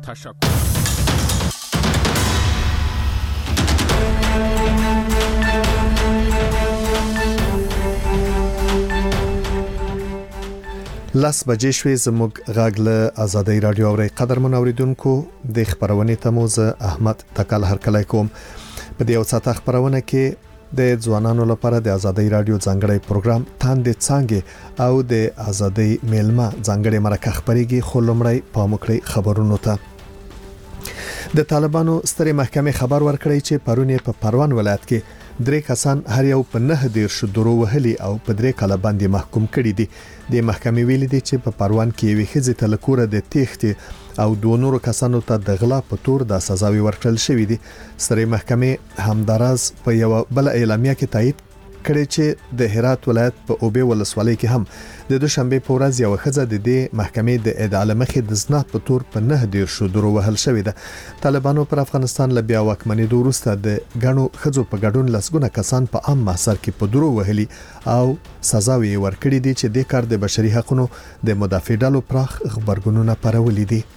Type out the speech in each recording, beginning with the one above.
تشکر. لاس بجې شوې زموږ غاګ له آزادۍ رادیو اوري قدرمن اوریدونکو د خبرونه تموز احمد تکل هرکلای کوم په دې اوساته خبرونه کې د ځوانانو لپاره د آزادۍ رادیو ځانګړی پروګرام تاندې څنګه او د آزادۍ میلمه ځانګړی مرکه خبريږي خلمړی پامکړی خبرونو ته د طالبانو سترې محکمې خبر ورکړی چې پرونی په پروان ولایت کې درې کسان هر یو په 9 دیر شو درو وهلي او په 3 کاله باندې محکوم کړي دي د محکمې ویل دي چې په پروان کې وی خزه تلکوره د تېختي او دوه نورو کسانو ته د غلا په تور د سزاوي ورکړل شوې دي سترې محکمې همداراز په یو بل اعلامیه کې تایید کړي چې د هرات ولایت په اوبه ولسوالۍ کې هم د دوشنبه په ورځ یو خزه د دې محکمې د ادعا مخې د زنات په تور په 9 دیر شو درو وهل شوې ده طالبانو پر افغانستان له بیا واکمنۍ وروسته د غنو خزو په ګډون لسګونه کسان په عام محضر کې په درو وهلي او سزاوي ورکړي دي چې د کار د بشري حقوقو د مدافع ډلو پراخ خبرګونونه پرولې دي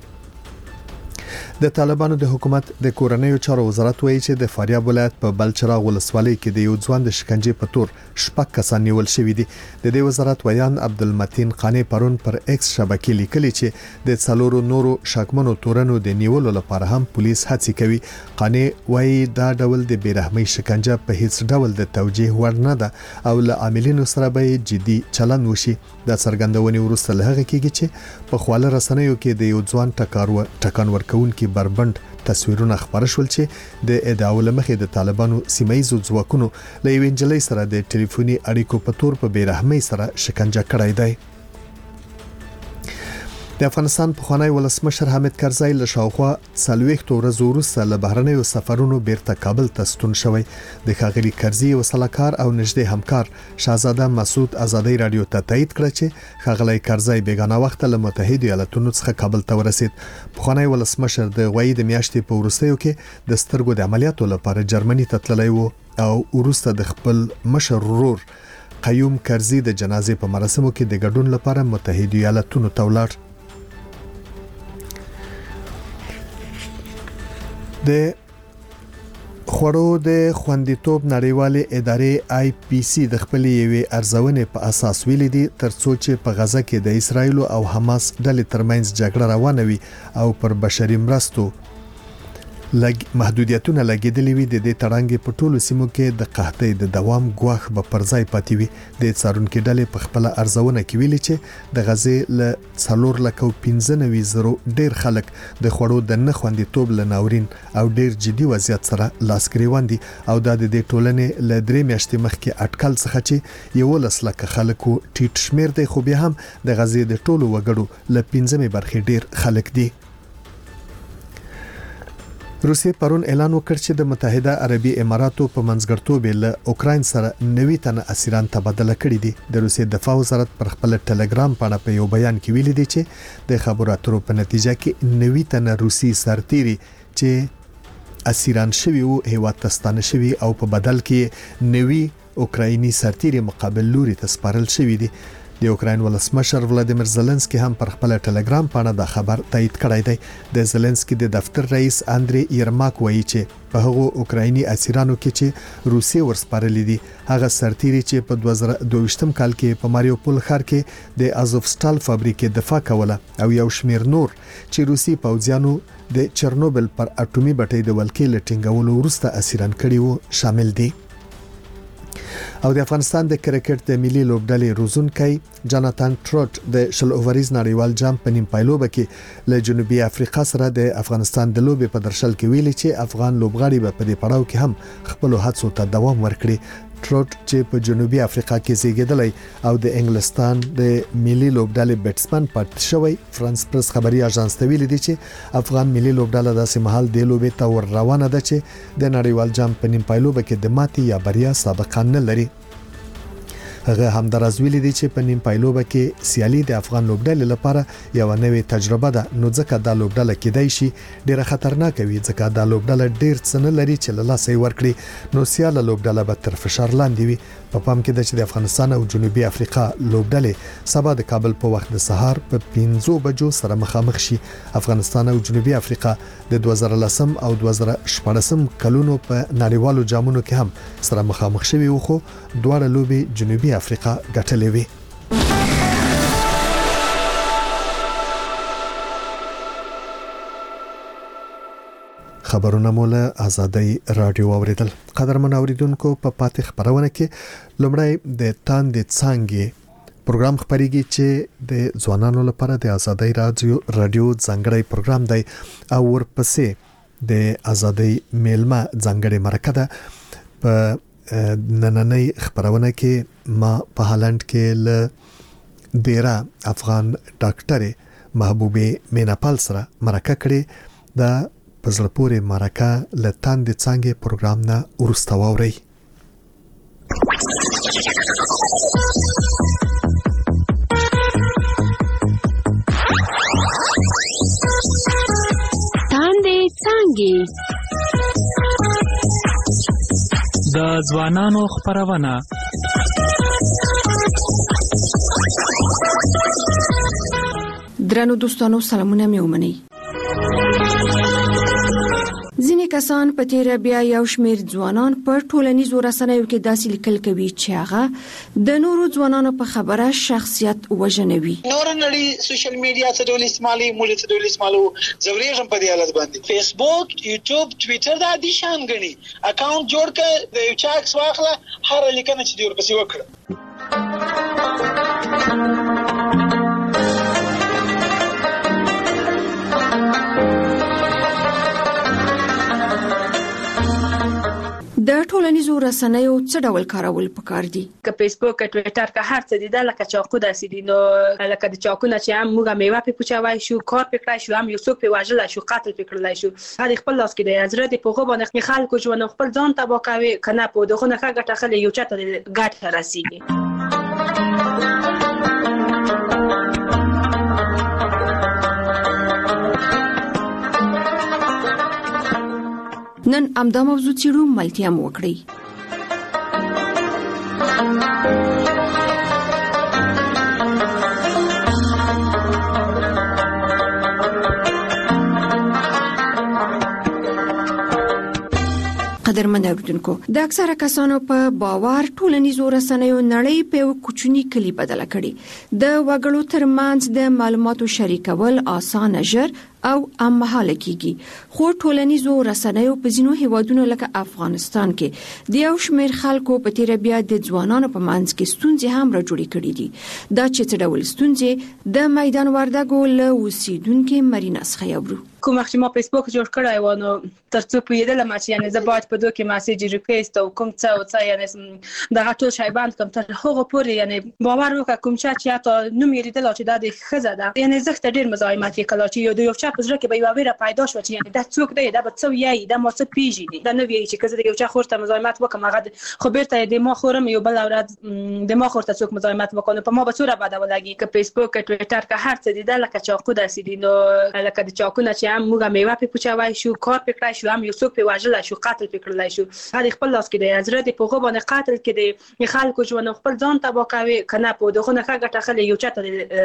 د طالبانو د حکومت د کورنیو چارو وزارت وایي چې د فاریاب ولایت په بلچراغ ولسوالۍ کې د یو ځوان د شکنجې په تور شپږ کسان نیول شوی دي د دې وزارت ویان عبدالمتین قانی پرون پر ایکس شبکې لیکلي چې د څلورو نورو شکمنو تورنو د نیولو لپاره هم پولیس هڅې کوي قانی وایي دا ډول د بیرحمۍ شکنجه په هیڅ ډول د توجیه وړ نه ده او له عاملینو سره به جدي چلند وشي د څرګندونې وروسته له هغه کېږي چې په خواله رسنیو کې د یو ځوان ټکان ورکون کې بربند تصویرونه خبر شول چې د ادعا لمخې د طالبانو سیمایي ځواکونو له وینجلې سره د ټلیفوني اړیکو په تور په بیرحمۍ سره شکنجه کړای دی د افغانستان پخوانی ولسمشر حامد کرزی له شاوخوا 40 ورځې وروسته له بهرنیو سفرونو بیرته کابل ته ستون شوی د ښاغلي کرزی وسلکار او نږدې همکار شاهزاده مسعود آزادۍ رادیو ته تایید کړ چې ښاغلي کرزی بیگانه وخت له متحده ایالاتونو څخه کابل ته ورسید پخوانی ولسمشر د غوي د میاشتې په وروستیو کې د سترګو د عملیاتو لپاره جرمني ته تللی و او وروسته د خپل مشر ورور قیوم کرزی د جنازې په مراسمو کې د ګډون لپاره متحده ایالاتونو ته ولاړ د خوړو د خوندیتوب نړیوالې ادارې IPC د خپلې یوې ارزونې په اساس ویلي دي ترڅو چې په غزه کې د اسرایل او حماس ډلې ترمنځ جګړه روانه وي او پر بشري مرستو محدودیتونه لګیدلې وي د دې تړانګې په ټولو سیمو کې د قحطۍ د دوام ګواښ به پرځای پاتې وي د څارونکو ډلې په خپل ارزونه کې ویلي چې د غزې له 4,15,000 ډیر خلک د خوړو د نه خوندیتوب لناورین او ډیر جدي وضعیت سره لاس ګریوان دي او د دې ټولنې له 3 میاشتې مخکې اټکل څخه چې 11 خلکو ټیټ شمیر دی خو بیا هم د غزې د ټولو وګړو له 15 برخې ډیر خلک دي روسیې پرون اعلان وکړ چې د متحده عربي اماراتو په منځګړتوب له اوکراین سره 90 تنه اسیران تبادله کړي دي د روسیې دفاع وزارت پر خپل ټلګرام باندې په یو بیان کې ویلي دی چې د خبرو اترو په نتیجه کې 90 تنه روسي سرتیري چې اسیران شوی او هیواد تستانه شوی او په بدل کې 90 اوکرایني سرتیري مقابل لوري ته سپارل شوی دي د اوکراین ولسمشر ولادیمیر زيلنسکي هم پر خپل ټلګرام باندې دا خبر تایید کړی دی د زيلنسکي د دفتر رئیس اندري یرماک وایي چې په هغو اوکرایني اسیرانو کې چې روسي ورسپارل دي هغه سرتیري چې په 2022 کال کې په ماریوپول ښار کې د ازوفستال فابریکې دفاع کوله او یو شمیر نور چې روسي پوځیانو د چرنوبل پر اټومي بټۍ د ولکې لټینګولو وروسته اسیران کړي وو شامل دي او د افغانستان د کرکټ د ملي لوبډلې روزونکي جاناتان ټروټ د شل اووريز نړیوال جام په نیم پایلوبه کې له جنوبي افریقا سره د افغانستان د لوبې په درشل کې ویلي چې افغان لوبغاړي په دې پړاو کې هم خپل هڅو ته دوام ورکړي ټروټ چې په جنوبي افریقا کې زیږیدلی او د انګلستان د ملي لوبډلې بیټسمن پاتې شوی فرانس پرس خبري اژانس ته ویلي دی چې افغان ملي لوبډله داسې مهال د لوبې ته ور روانه ده چې د نړیوال جام په نیم پایلوبه کې د ماتې یا بریا سابقه نه لري هغه هم درازویل دي چې په نیم پایلوبه کې سیالي د افغان لوبډلې لپاره یو نوې تجربه ده، نو ځکه دا لوبډله کېدای شي ډیره خطرناک وي، ځکه دا لوبډله ډیر څه نه لري چې له لاسه ورکړي، نو سیاله لوبډله به تر فشار لاندې وي. په پام کې ده چې د افغانستان او جنوبي افریقا لوبډلې سبا د کابل په وخت د سهار په 5 بجو سره مخامخ شي. افغانستان او جنوبي افریقا د 2010 او 2014 کلونو په نړیوالو جامونو کې هم سره مخامخ شوي وو، خو دواړه لوبي جنوبي افریقا ګټلې وي. خبرونه مولا آزادۍ رادیو اوریدل. قدرمن اوریدونکو په پاتې خبرونه کې لومړی د تاندې څنګه پروګرام خبريږي چې د ځوانانو لپاره د آزادۍ رادیو ځانګړی پروګرام دی او ورپسې د آزادۍ میلمه ځانګړی مرکه ده. په نننۍ خبرونه کې ما په هالند کې ل ډیره افغان ډاکټر محبوبه میناپال سره مرکه کړې. د پزړپورې مرکه ل تاندې څنګه پروګرام نه ورسته ووري. تاندې څنګه د ځوانانو خبرونه. درنو دوستانو سلامونه مې ومنئ. ځینې کسان په تیر بیا یو شمېر ځوانان په ټولنیزو رسنیو کې داسې لیکل کوي چې هغه د نورو ځوانانو په خبره شخصیت وژنوي. نور نړۍ سوشل میډیا څه ډول استعمالي، موږ څه ډول استعمالو، زوريږم په دې حالت باندې. فیسبوک، یوټیوب، ټوئیټر دا دي شان غني اکاونټ جوړ کړه، د یو چا عکس واخله، هر لیکنه چې دی ورپسې وکړه. د ټولنیزو رسنیو څه ډول کارول پکار دي؟ که فیسبوک، ټوئیټر، که هر څه دي دا لکه چاقو داسې دي، نو لکه د چاقونه چې هم موږ میوه په پوچوای شو، کار پکړای شو، هم یو څوک په واجل شو، قتل پکړلای شو، هغه خپل لاس کې د حضرت په غو باندې خلکو ژوند خپل ځان تبا کوي، کنه په دغه نه ګټه خلې یو چاته ګټه راسيږي. نن امدا موضوع چیرو ملتیا مو وکړي. قدرمن اوریدونکو، د اکثره کسانو په باور ټولنیزو رسنیو نړۍ په کوچنی کلی بدله کړي. د وګړو ترمنځ د معلوماتو شریکول آسانه، ژر او امهاله کیږي. خو ټولنیزو رسنیو په ځینو هیوادونو لکه افغانستان کې د یو شمېر خلکو په تیر بیا د ځوانانو په منځ کې ستونزې هم راجوړې کړې دي. دا چې څه ډول ستونزې د میدان وردګو له اوسیدونکو مرینا څخه یورو. کوم وخت ما فیسبوک جوړ کړای و، نو ترڅو پیدل ما چې یعنی زه باید په دوه کې میسج ریکوست او کوم څه او څه یعنی دا ټول شی باندې کوم تر هغه پورې یعنی باور وکړه کوم چې تا نو مې ریدل چې دا د خزه ده، یعنی زخت ډیر مزاحمت کړه چې یو د یو چا په ځکه به یو ویره پیدا شو چې یعنی دا څوک دی، دا به څو یی، دا مو څه پیژني، دا نو وی چې کزه د یو چا خورته مزاحمت وکم، هغه خو بیرته د ما خورم یو بل اوراد د ما خورته څوک مزاحمت وکړي په ما به څوره بده ولګي. که فیسبوک، ټوئیټر، که هر څه دي دا لکه چاقو داسې دي، نو لکه د چاقونه چې هم موږ میوه په پوچوای شو، کار پکړای شو، هم یو څوک په واجل شو، قتل پکړلای شو، هغه خپل لاس کې د حضرت په غو باندې قتل کې د خلکو ژوند خپل ځان تبا کوي، کنه په دغه نه ګټه خلې یو چاته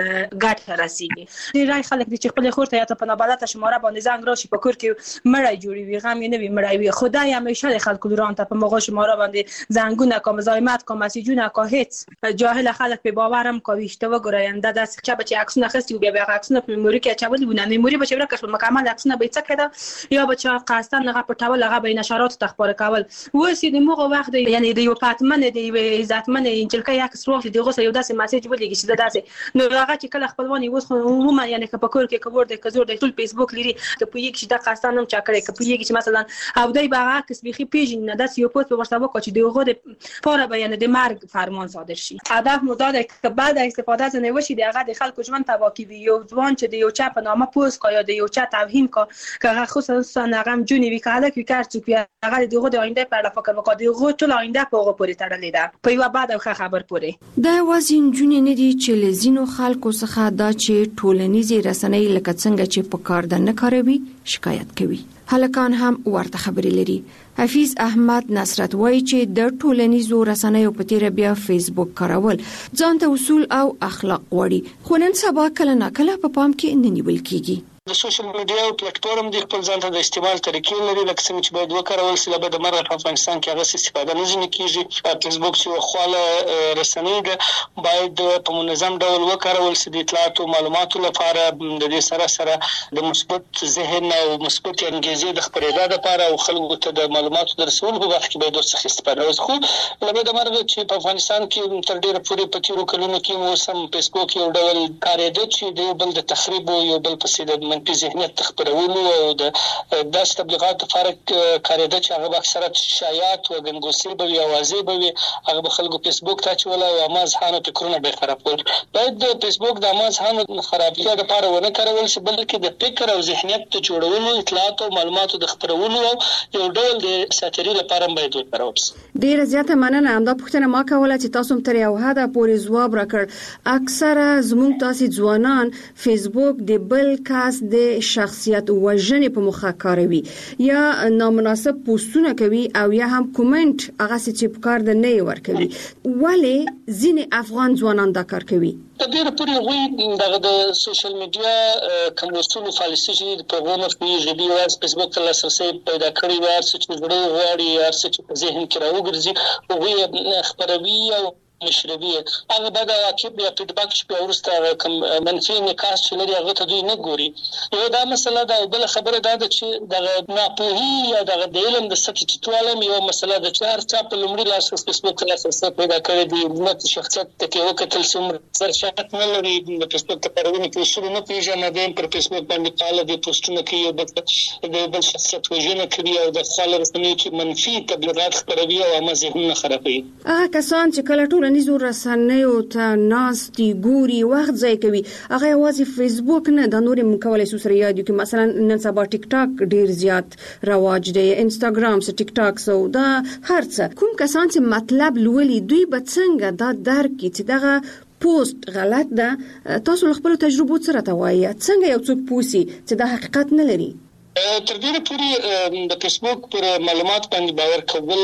ګټه راسيږي. ډیری خلک چې خپل خورته یا ته په نابلته شماره باندې زنګ راشي په کور کې مړی جوړوي، غم یې نه وي مړی وي. خدای همیشه خلکو لوران ته په مغه شماره باندې زنګونه کوم مزاحمت کوم مسیجونه کو هیڅ جاهل خلک په باورم کوي چې وګورئ انده داس چې عکسونه خستي او بیا عکسونه په میموري کې اچولي ونه، میموري به چې ورکه مکمل عکسونه به څه کېده یا به چا قاصدن هغه پټول، هغه به نشرات تخبار کول. وسی د موغه وخت یعنی د یو پاتمن د عزتمن انجلکه یک سروف دغه یو داسې میسج ولګي چې داسې نو هغه چې کله خپلوان یو خو عموما یعنی که په کور کې کور د کزور د ټول فیسبوک لري ته په یک چې د قاصدن هم چا کړی، که په یک چې مثلا او دای باغه کس بيخي پیژن نه داس یو پوسټ په ورته وکړي چې دغه د پاره بیان د مرګ فرمان صادر شي. هدف مو دا ده که بعد استفاده نه وشي دغه د خلکو ژوند تبا کوي. یو ځوان چې د یو چا په نامه پوسټ کوي یا د یو چا توهین که خصوصا هغه جونی وی کاله کی کار چې هغه دغه د آینده په اړه فکر وکړي دغه ټول آینده په هغه پورې تړلې ده په یو بعد او خبر پورې دا وازین جونی نه دي چې لزینو خلکو څخه دا چې ټولنیزي رسنۍ لکه څنګه چې په کار نه کاروي شکایت کوي. هلکان هم ورته خبرې لري. حفیظ احمد نصرت وایي چې د ټولنیزو رسنیو په تیر بیا فیسبوک کارول ځان ته اصول او اخلاق وړي خو نن سبا کله ناکله په پام کې نه نیول کیږي. د سوشل میډیا او پلیټفارم د خپل ځان ته د استعمال طریقې لري لکه څنګه چې باید وکارول شي لکه د مرغ په افغانستان کې هغه استفاده نه ځنې کیږي. فیسبوک چې خواله رسنۍ ده باید په منظم ډول وکارول شي د اطلاعات او معلوماتو لپاره د دې سره د مثبت ذهن او مثبت انګیزې د خپرېدا لپاره او خلکو ته د معلوماتو د رسولو په وخت کې باید ورڅخه استفاده وشي. خو لکه د مرغ چې په افغانستان کې تر ډیره پورې په تیرو کلونو کې موسم فیسبوک یو ډول کارېده چې د یو بل د تخریب او یو بل پسې د منفي ذهنیت خپرولو او د داس تبلیغات لپاره کارېده چې هغه اکثرت شایعات او ګنګوسې به وي اوازې به وي هغه به خلکو فیسبوک ته چول او مازحانو فکرونه به خرابول. باید د فیسبوک د مازحانو خرابتیا لپاره ونه کارول شي بلکې د فکر او ذهنیت ته جوړولو اطلاعات او معلوماتو د خپرولو او یو ډول د ساتيري لپاره باید وکارول شي. ډیره زیاته مننه. همدا پوښتنه ما کوله چې تاسو تر یو حد پورې ځواب راکړ. اکثره زموږ تاسو ځوانان فیسبوک د بل کس د شخصیت وژنې په مخه کاروي یا نامناسب پوسټونه کوي او یا هم کومنټ هغه چې په کار د نه ورکوي. ولی ځینې افغان ځوانان دا کار کوي؟ د ډیره پورې غوي د سوشل میډیا کوم اصول پالیسي چې په غوونه کې ژبي او فیسبوک ته لاسرسي پیدا کړی و هر څه چې زړه غواړي هر څه چې ذهن کې راوګرځي هغه خبروي او مشربي هغه بعد عقب یا فیډباک چې ورسته کوم منفي نکاس چې لري هغه ته دوی نه ګوري. یو دا مسله ده بل خبره ده چې د ناپوهي یا د علم د سطح ټیټوالم یو مسله ده چې هر څه په لومړي لاس فیسبوک ته لاسرسي پیدا کړی دی نو شخصیت ته وکتل څومره سر شات نه لري د فیسبوک ته پرونه کې اصول نه پیژنه د پر فیسبوک باندې پاله د پوسټونه کوي د بل شخصیت وژنه کوي او د خلک رسنۍ چې منفي تبلیغات خپروي او هم ذهنونه خرابوي. هغه کسان چې کله ټولنیزو رسنیو ته ناستي ګوري وخت ځای کوي هغه یوازې فیسبوک نه د نورې مکولای سو سره یاد کې مثلا نن سبا ټیک ټاک ډیر زیات رواج دی انستګرام سره ټیک ټاک سو دا هر څه کوم کسان چې مطلب لولي دوی به څنګه دا درک چې دغه پوسټ غلط ده تاسو خپل تجربه سره توایي څنګه یو څوک پوسی چې دا حقیقت نه لري؟ تر ډیره پورې د فیسبوک پر معلومات باندې باور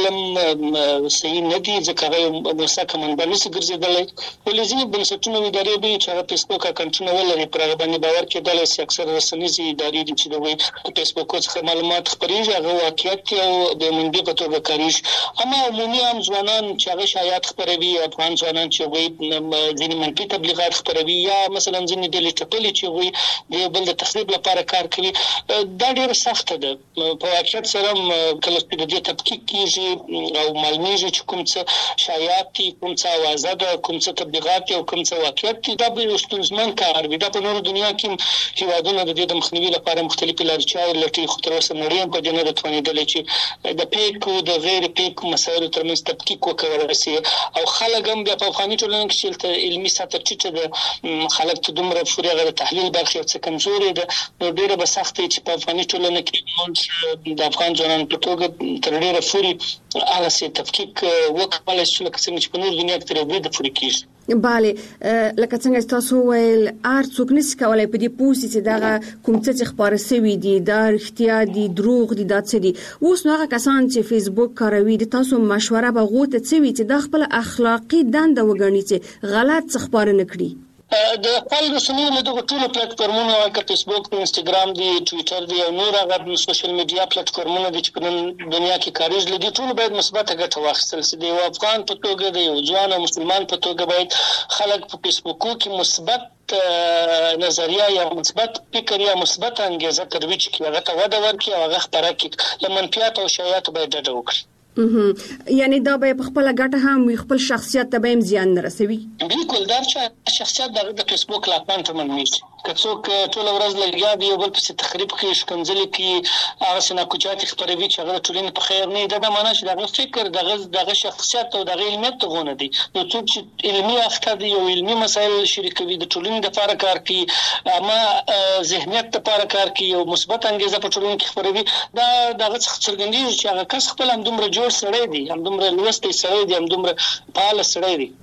کول صحیح نه دي ځکه هغه مسکه منبع نشي ګرځیدلی. ولې بنسټونه ادارې به چې هغه فیسبوک اکاونټونه ولري پر هغه باندې باور کېدل چې اکثر رسنیزي ادارې دي چې د فیسبوک څخه معلومات خپرېږي هغه واقعیت او د منبع په توګه کاریږي. اما عمومي عام ځوانان چې هغه شایعات خپروي افغان ځوانان چې وایي ځینې منفي تبلیغات خپروي یا مثلا ځینې ډلې ټپلې چې وایي د بل د تخریب لپاره کار کوي دا ډېر سخت ده. په واقعیت سره کله چې د دې تحقیق کیږي او معلومیږي چې کوم څه شایعات دي کوم څه اوازه ده کوم څه تبلیغات او کوم څه واقعیت دي دا به ستونزمن کار وي. دا په نورو دنیا کې هیوادونه د دې د مخنیوي لپاره مختلفې لارې چارې لټوي خو تر اوسه نړۍ په دې نه ده توانېدلې چې د پیک او د غیر پیک مسایلو ترمنځ تحقیق وکړي شي او خلک هم د افغاني ټولنې کې چې علمي سطح ټیټه ده خلک ته دومره فوري د تحلیل برخه څه کمزوري ده نو ډیره به سخت چې په افغاني ټولنه کې موږ د افغان ځوانانو په توګه تر ډیره فوري هغه څه تحقیق وکړل چې لکه څنګه چې په نور دنیا کې تر دې د فوري کیږي. bale لکه څنګه تاسو ویل ارڅوک نس کولای په دې پوسټ چې دا کوم څه خبره سوي دي دا اړتیا دي دروغ دي دا څه دي اوس نو هغه کسان چې فیسبوک کاروي د تاسو مشوره به غوته څوي چې د خپل اخلاقی دنده وګڼي چې غلط خبره نه کړي. د خپل رسنیو له دغه ټولو پلیټفارمونو لکه فیسبوک انستګرام دی ټوئیټر دی او نور هغه سوشل میډیا پلیټفارمونه دي چې په دنیا کې کاریږي لدی ټول باید مثبت ګټه واخیستل شي. د افغان په توګه د یو ځوان او مسلمان په توګه باید خلک په فیسبوک کې مثبت نظریه یا مثبت فکر یا مثبت انګیزه ترویج کړي هغه ته وده ورکړي او هغه خبره کړي له منفیات او شایعات باید ډډه وکړي. یعنی دا به خپل ګټه هم خپل شخصیت ته به زیان نه رسوي. بالکل دا چې شخصیت د فیسبوک لا پانته منوي کڅوک ټول ورځ لګیا دی یو بل په تخریب کې شکنځل کې هغه سنا کوچات خبروي چې هغه ټولنې په خیر نه د معنا چې دغه فکر دغه شخصیت او دغه علمیت غونه دي نو څوک چې علمي اخته دي او علمي مسایل شریکوي د ټولنې د لپاره کار کوي اما ذهنیت لپاره کار کوي او مثبت انګیزه په ټولنه کې خبروي دا دغه څرګندېږي چې هغه کس خپل هم دومره جوړ سړی دی هم دومره لوستی سړی دی هم دومره فعال سړی دی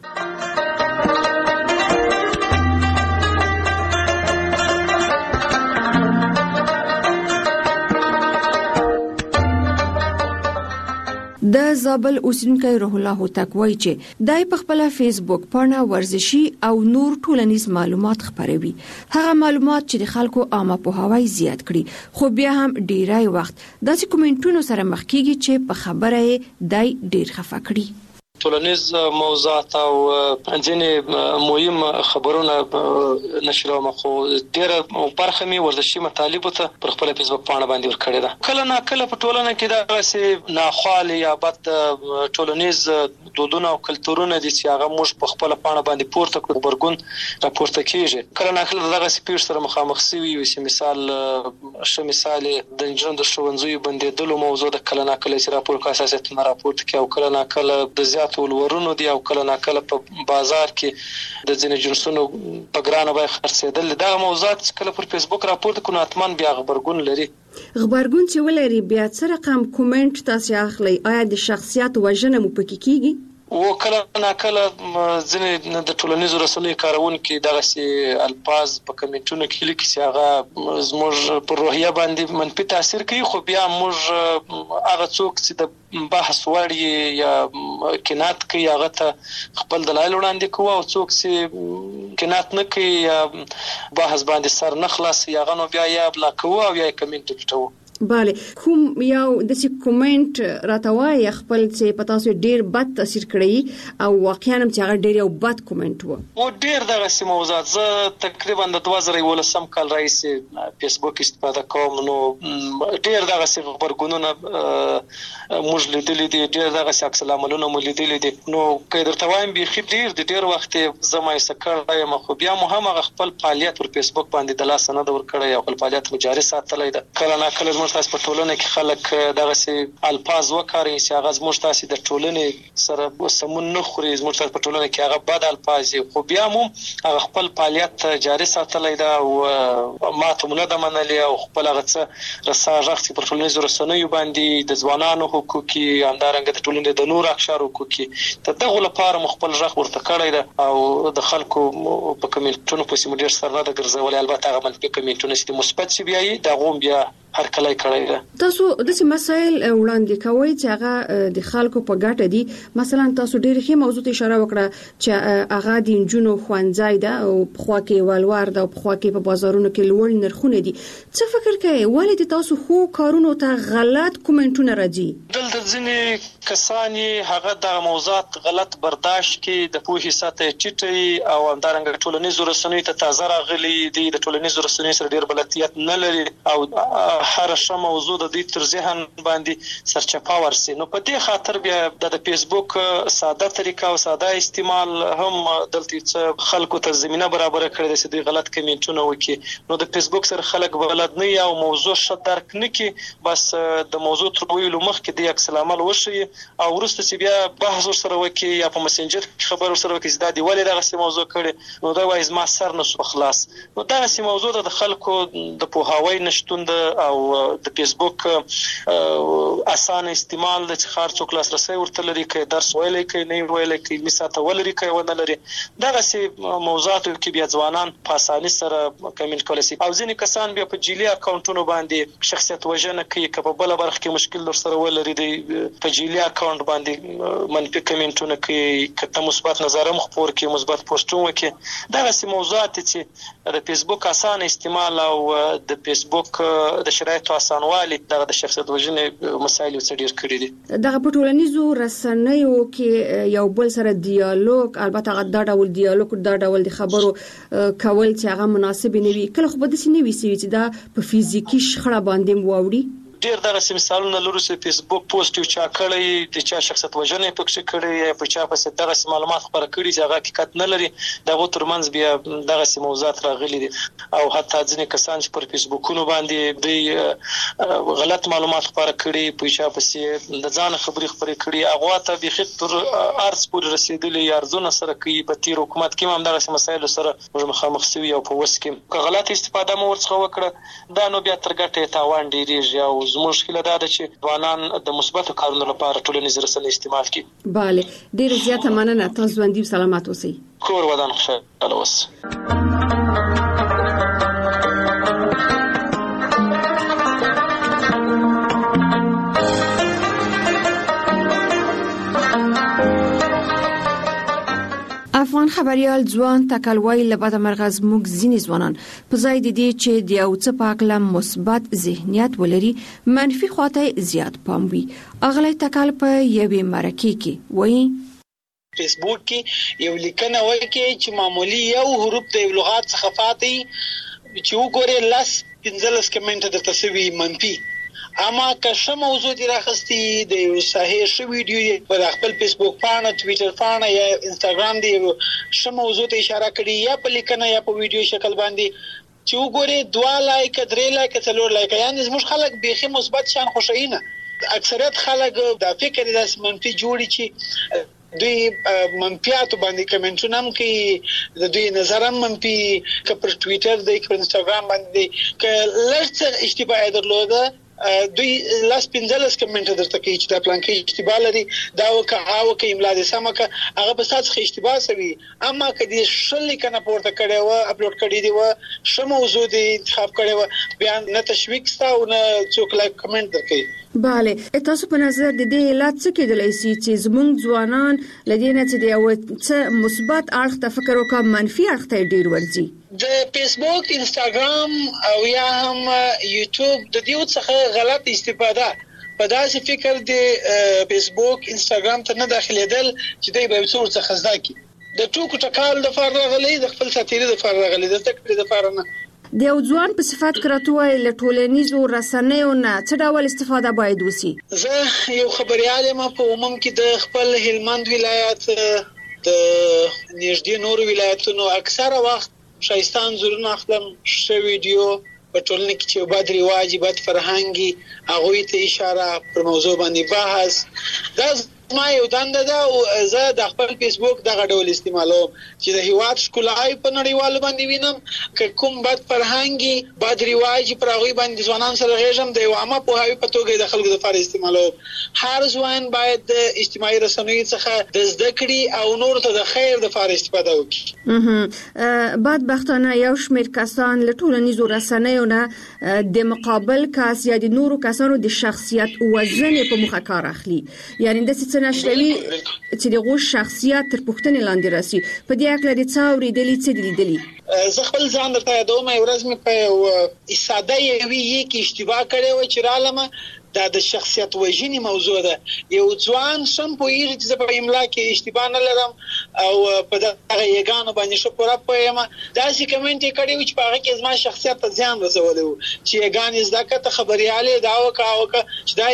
د زابل اوسیدونکو روح الله هوتک وایي چې دای په خپل فیسبوک پاڼه ورزشي او نور ټولنیز معلومات خپروي هغه معلومات چې د خلکو عامه پوهاوی زیات کړي خو بیا هم ډیرای وخت داسې کومنټونو سره مخ کیږي چې په خبره یې دای ډیر خفه کړي ټولنیز موضوعات او ځینې مهم خبرونه نشروم خو ډیره برخه می ورزشي مطالب ته پر خپل فیسبوک پاڼه باندې ورکړې ده کله نه کله په ټولنه کې دا سه ناخوالي یا بد ټولنیز دودونه او کلتورونه دي چې هغه موږ په خپل پاڼه باندې پورته کړو برګون راپورته کیږي کله نه کله دغه سپیډ سره مخامخ سوي وي مثال د انجن د شونځوي بندیدلو موضوع د کله نه کله چې راپور کا اساسات نه راپورته کوي او کله نه کله د زیات ولورونو دی او کله نه کله په بازار کې د ځینې جنسونو په ګرانه به خرڅېدل دا موضوعات کله پر فیسبوک راپورته کوي اتمن بیا خبرګون لري خبرګون چې ولري بیا څه رقم کومنټ تاسو اخلي آیا د شخصیت وژنه مو پکې کیږي او کله نه کله ځینې د ټولنیزو رسنیو کارونکو دغه سي الفاظ په کمنټونو کې لیکي چې هغه زموږ پر روحیه باندې منفي تاثیر کوي خو بیا موږ هغه څوک چې د بحث وړي یا کینات کوي هغه ته خپل دلایل وړاندې کوي او څوک چې کینات نه کوي یا بحث باندې سر نه خلاص یا غنو بیا یا بلا کوي او یا کمنټ پټو bale کوم یو د سی کومنټ راتوای خپل چې پتا سو ډیر بد تاثیر کړی او واقعا هم چې هغه ډیر یو بد کومنټ وو او ډیر دغه سي موضوعات زه تقریبا د 2018 کال رئیس فیسبوک استفاده کوم نو ډیر دغه سي خبرګونونه موږ لیدلې دي ډیر دغه سي عکس العملونه مو لیدلې دي نو کله درته وایم به ډیر وخت زما یې سکړای مخ بیا مهمه خپل فعالیت پر فیسبوک باندې د لاس نه د ور کړی او خپل فعالیت جاري ساتلای ده کله نه کله تاسو په ټولنه کې خلک دغه سي الفاظ وکاري چې هغه زموږ تاسو د ټولنې سره سمون نه خوري زموږ تاسو په ټولنه کې هغه بد الفاظ خو بیا مو هغه خپل فعالیت جاري ساتلای دا او ماته مونږ د منلي او خپل هغه څه رساژ پر ټولنیزو رسنیو باندې د ځوانانو حقوقي همدارنګه د ټولنې د نور اقشار حقوقي ته دغه لپاره خپل ځخ ورته کړی دا او د خلکو په کمیټونو په سیمه ډیر سره د ګرځول البته هغه منفي کمیټونه چې مثبت شي بیا دا غوم بیا هر کله کړی دا تاسو د څه مسایل وړاندې کوي چې هغه د خلکو په ګټه دي مثلا تاسو ډېر ښه موضوع ته اشاره وکړه چې هغه د انجونو خوانځای ده او په خوا کې والوار ده او په خوا کې په بازارونو کې لوړ نرخونه دي څه فکر کوي ولې تاسو خو کارونو ته غلط کومنټونه راځي دلته ځینې کسان هغه د موضوعات غلط برداشت کې د پوهې سطح ټیټي او همدارنګه ټولنیزو رسنیو ته تازه راغلي دي د ټولنیزو رسنیو سره ډېر بلدیت نه لري او هر شمه موضوع د دې تر ذهن باندې سرچپا ورسي نو په دې خاطر بیا د فیسبوک ساده طریقه او ساده استعمال هم دلته خلکو ته زمينه برابر کړی چې دوی غلط کمنټونه وکړي نو د فیسبوک سره خلک بلد نه یا موضوع شت درک نه کی بس د موضوع تر ویلو مخکې د عکس العمل وشي او ورسته چې بیا بحث سره وکړي یا په مسنجر خبر سره وکړي چې دا دی ولې دغه موضوع کړي نو دا وایي ما سر نه سو خلاص نو دا موضوع د خلکو د پوهاوی نشټون او د فیسبوک اسانه استعمال د خار څوک لاسرسي ورته لري کې درس ویلې کې نه ویلې کې مثاته ولري کې ونه لري دغه سي موضوعات کې بیا ځوانان په اساني سره کمنټ کولای شي او ځینې کسان بیا په جیلی اکاونټونو باندې شخصیت وژنه کوي په بل برخه کې مشکل در سره ولري د په جیلی اکاونټ باندې منفي کمنټونه کوي کته مثبت نظر هم خبر کوي مثبت پوسټونه کوي دغه سي موضوعات چې د فیسبوک اسانه استعمال او د فیسبوک د شرایطو اسانوالي دغه د شخصیت وژنې مسایل څډیر کړی دي دغه په ټولنیزو رسنیو کې یو بل سره ډیالوګ البته دا ډول ډیالوګ دا ډول د خبرو کول چې هغه مناسب نه وي کله خو به د سینې وي چې دا په فزیکی شخړه باندې ووري ډیر دغه مثالونه لرو چې فیسبوک پوسټ یو چا کړی د چا شخصیت وژنې پکې کړی یا په چا پسې دغه معلومات خبره کړي چې هغه حقیقت نه لري دغه ترمنځ بیا دغه موضوعات راغلي دي او حتی ځینې کسان چې پر فیسبوکونو باندې د غلط معلومات خبره کړي په چا پسې د ځان خبرې خبرې کړي هغه ته به خطر ارز پورې رسیدلي ارزونه سره کوي په تیر حکومت کې هم دغه مسایل سره مخامخ شوی او په وس کې که غلط استفاده مو ورڅخه وکړه دا نو بیا تر ګټه تاوان ډیریږي او زموږ مشکله ده چې ځوانان د مثبت کارونو لپاره ټولنیز رسنۍ استعمال کړي. bale ډیر زیاته مننه تاسو ژوندۍ سلامات اوسئ. کور ودان خوشاله اوسئ. افغان خبريال ځوان تکلوي لبد مرغز موږ ځینې ځوانان په ځای د دې چې د یو څه پاکله مثبت ذهنیت ولري منفي خواته زیات پام وي اغلی تکل په یوې مرکه کې وایي فیسبوک کې یو لیکنه وایي چې معمولی یو حروف د لغات څخه فاتي چې وګوره لاس 15 کمنټ د تسوي منفي اما که شم موضوع دی راخستی د صحیح شو ویډیو په خپل فیسبوک پاڼه ټوئیټر پاڼه یا انستګرام دی شم موضوع ته اشاره کړي یا په لیکنه یا په ویډیو شکل باندې چې وګوره 2 لایک 3 لایک 4 لایک یعنی زموږ خلک بیخي مثبت شان خوشاینه اکثریت خلک د فکر د منفي جوړي چې دوی منفیات باندې کمنټونه هم کوي د دوی نظر هم منفي که پر ټوئیټر دی که انستګرام باندې که لږ اشتباه درلوده دوی لاس 15 کمنټ درته کوي چې دا پلان کې اشتباه لري دا وکه املا دې سمه که هغه په اساس اشتباه سوي اما کدي شل کنه پورته کړي و اپلوډ کړي دی و شمه موضوع دی انتخاب کړي و بیان نه تشویق ستا او نه څوک لایک کمنټ درکې. bale تاسو په نظر د دې علت څه کېدلای شي چې زموږ ځوانان لدینه چې د یو څه مثبت اړخ ته فکر وکړي منفي اړخ ته ډیر ورځي د فیسبوک انستګرام او یا هم یوټیوب د دې څخه غلط استفاده په داسې فکر د فیسبوک انستګرام ته نه داخليدل چې دوی به څور څه خزدا کی د ټوکو ټکال د فارغ غلي د خپل ساتيري د فارغ غلي د تکړه د فارنه د یو ځوان په صفات کراتوي له ټولنیزو رسنیو نه څه ډول استفاده باید وسی؟ زه یو خبريال یم په عموم کې د خپل هلمند ولایت د نږدې نور ولایتونو اکثره وخت شایستان زورونه خپل شو ویډیو په ټولنه کې چې بد رواج بد فرهنګي هغه ته اشاره پر موضوع باندې بحث دا ما یو دنده ده او زه د خپل فیسبوک دغه ډول استعمالوم چې د هیواد ښکلای په نړیوالو باندې وینم که کوم بد فرهنګي بد رواج پر هغه باندې ځوانان سره غږم د یو عامه په هاوی په توګه د خلکو لپاره استعمالوم. هر ځوان باید د اجتماعي رسنیو څخه د زده کړې او نور ته د خیر لپاره استفاده وکړي. بدبختانه یو شمېر کسان له ټولنیزو رسنیو نه د مقابل کس یا د نورو کسانو د شخصیت وزن په مخه کار اخلي یعنی د نشلوي چې دغه شخصیت تر پوښتنې لاندې راسي په دې اړه د څاوري دلی څه لیدلی زه خپل ځان درته یادوم ورځ مې په ساده یوي کې اشتباه کړې و چې رالمه دا د شخصیت وژنې موضوع ده یو ځوان سم پوهیږي چې په املا کې اشتباه نه لرم او په دغه یګانو باندې شو پوره پوهیم دا سې کمنټ کړي چې په هغه کې زما شخصیت ته ځان رسولو چې یګان زده کړه خبرياله دا وکاوه چې دا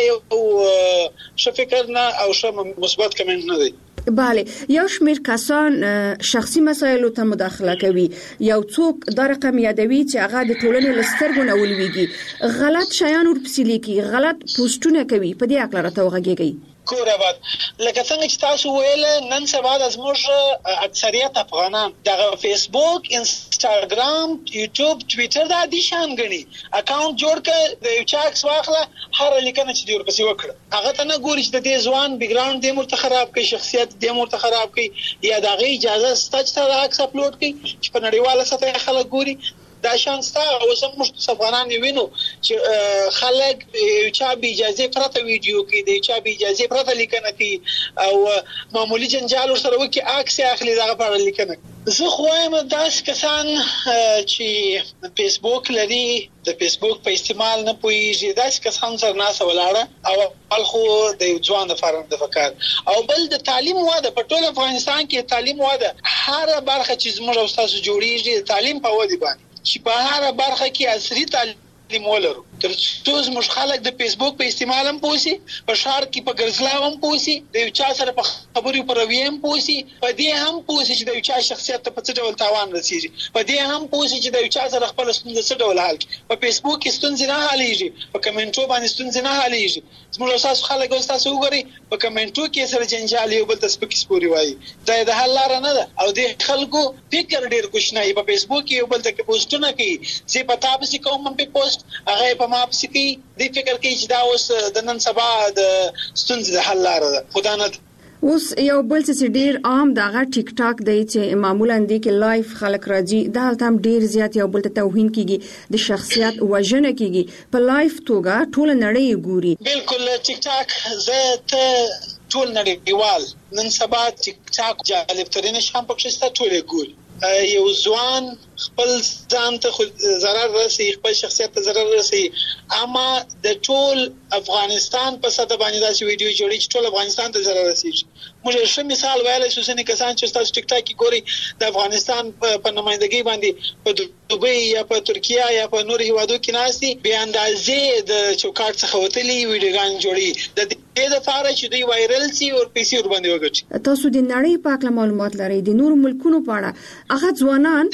یو شو فکر نه او شو مثبت کمنټ نه دی. bale یو شمېر کسان شخصي مسایلو ته مداخله کوي یو څوک دا رقم یادوي چې هغه د ټولنې لسترګو نه ولويږي غلط شیان ورپسې لیکي غلط پوسټونه کوي په دې اړه راته وغږیږي. کور آباد لکه څنګه چې تاسو ویل نن سبا د زموږ اکثریت افغانان د فیسبوک انستګرام یوټیوب ټوئیټر د دې شان غني اکاونټ جوړ کړ د یو چا عکس واخله هر لیکنه چې دی ورپسې وکړه هغه ته نه ګوري چې د دې ځوان بیک ګراوند دې مرته خراب کوي شخصیت دې مرته خراب کوي یا دغه اجازه ستاسو ته عکس اپلوډ کوي چې په نړیواله سطح خلک ګوري دا شان ستا او زموږ افغانان وینو چې خلک چا به اجازه پرته ویډیو کې دی چا به اجازه پرته لیکنه کوي او معمولی جنجال سره وکي عکس اخلي دغه په لیکنه زه خو وایم داس کسان چې فیسبوک لري د فیسبوک په استعمال نه پويږي داس کسان سره ناس ولاړه او خو د ځوان لپاره د فکر او بل د تعلیم واده په ټول افغانستان کې تعلیم واده هر برخه چې زموږ استاد جوړیږي تعلیم په ودی باندې چې په هر برخه کې عصري تعلیم ولرو تر څو زموږ خلک د فیسبوک په استعمال هم پوسی په شهر کې په ګرځلاو هم پوسی د یو چا سره په خبرو پر ویم پوسی په دې هم پوسی چې د یو چا شخصیت ته په څه ډول تاوان رسیږي په دې هم پوسی چې د یو چا سره خپل ستونزه څه ډول حل کړي په فیسبوک کې ستونزې نه حلېږي په کمنټو باندې ستونزې نه حلېږي زموږ تاسو خلک اوس تاسو وګورئ په کمنټو کې سره جنجال یو بل ته سپکې سپوري وایي دا د حل لار نه ده او د خلکو فکر ډیر کوښنه په فیسبوک کې یو بل ته پوسټونه کوي چې په تاسو کوم په پوسټ هغه په ما پسې کوي د فکر کوي چې دا اوس د نن سبا د ستونزې د حل لار ده خدا نه اوس یو بل څه ډیر عام دغه ټیک ټاک دی چې معمولا د کې لایف خلک راځي دا هم ډیر زیات یو بل ته توهین کیږي د شخصیت وژنه کیږي په لایف توګه ټول نړۍ ګوري بالکل ټیک ټاک زه ته ټول نړیوال نن سبا ټیک ټاک جالب ترين شام پکښسته ټول ګوري یو ځوان خپل ځان ته ضرر رسي خپل شخصیت ته ضرر رسي اما د ټول افغانستان په ساده باندې داسې ویډیو جوړي چې ټول افغانستان ته ضرر رسي موږ ښه مثال ویلای شو چې کسان چې تاسو ټیک ټاک کې ګوري د افغانستان په نمائندګۍ باندې په دوبۍ یا په ترکیه یا په نور هیوادو کې ناسي به اندازې د چوکاټ څخه وتلي ویډیوګان جوړي د دې لپاره چې دوی وایرل شي او پیسې ور باندې وګټي تاسو د نړۍ په اړه معلومات لرئ د نور ملکونو په اړه هغه ځوانان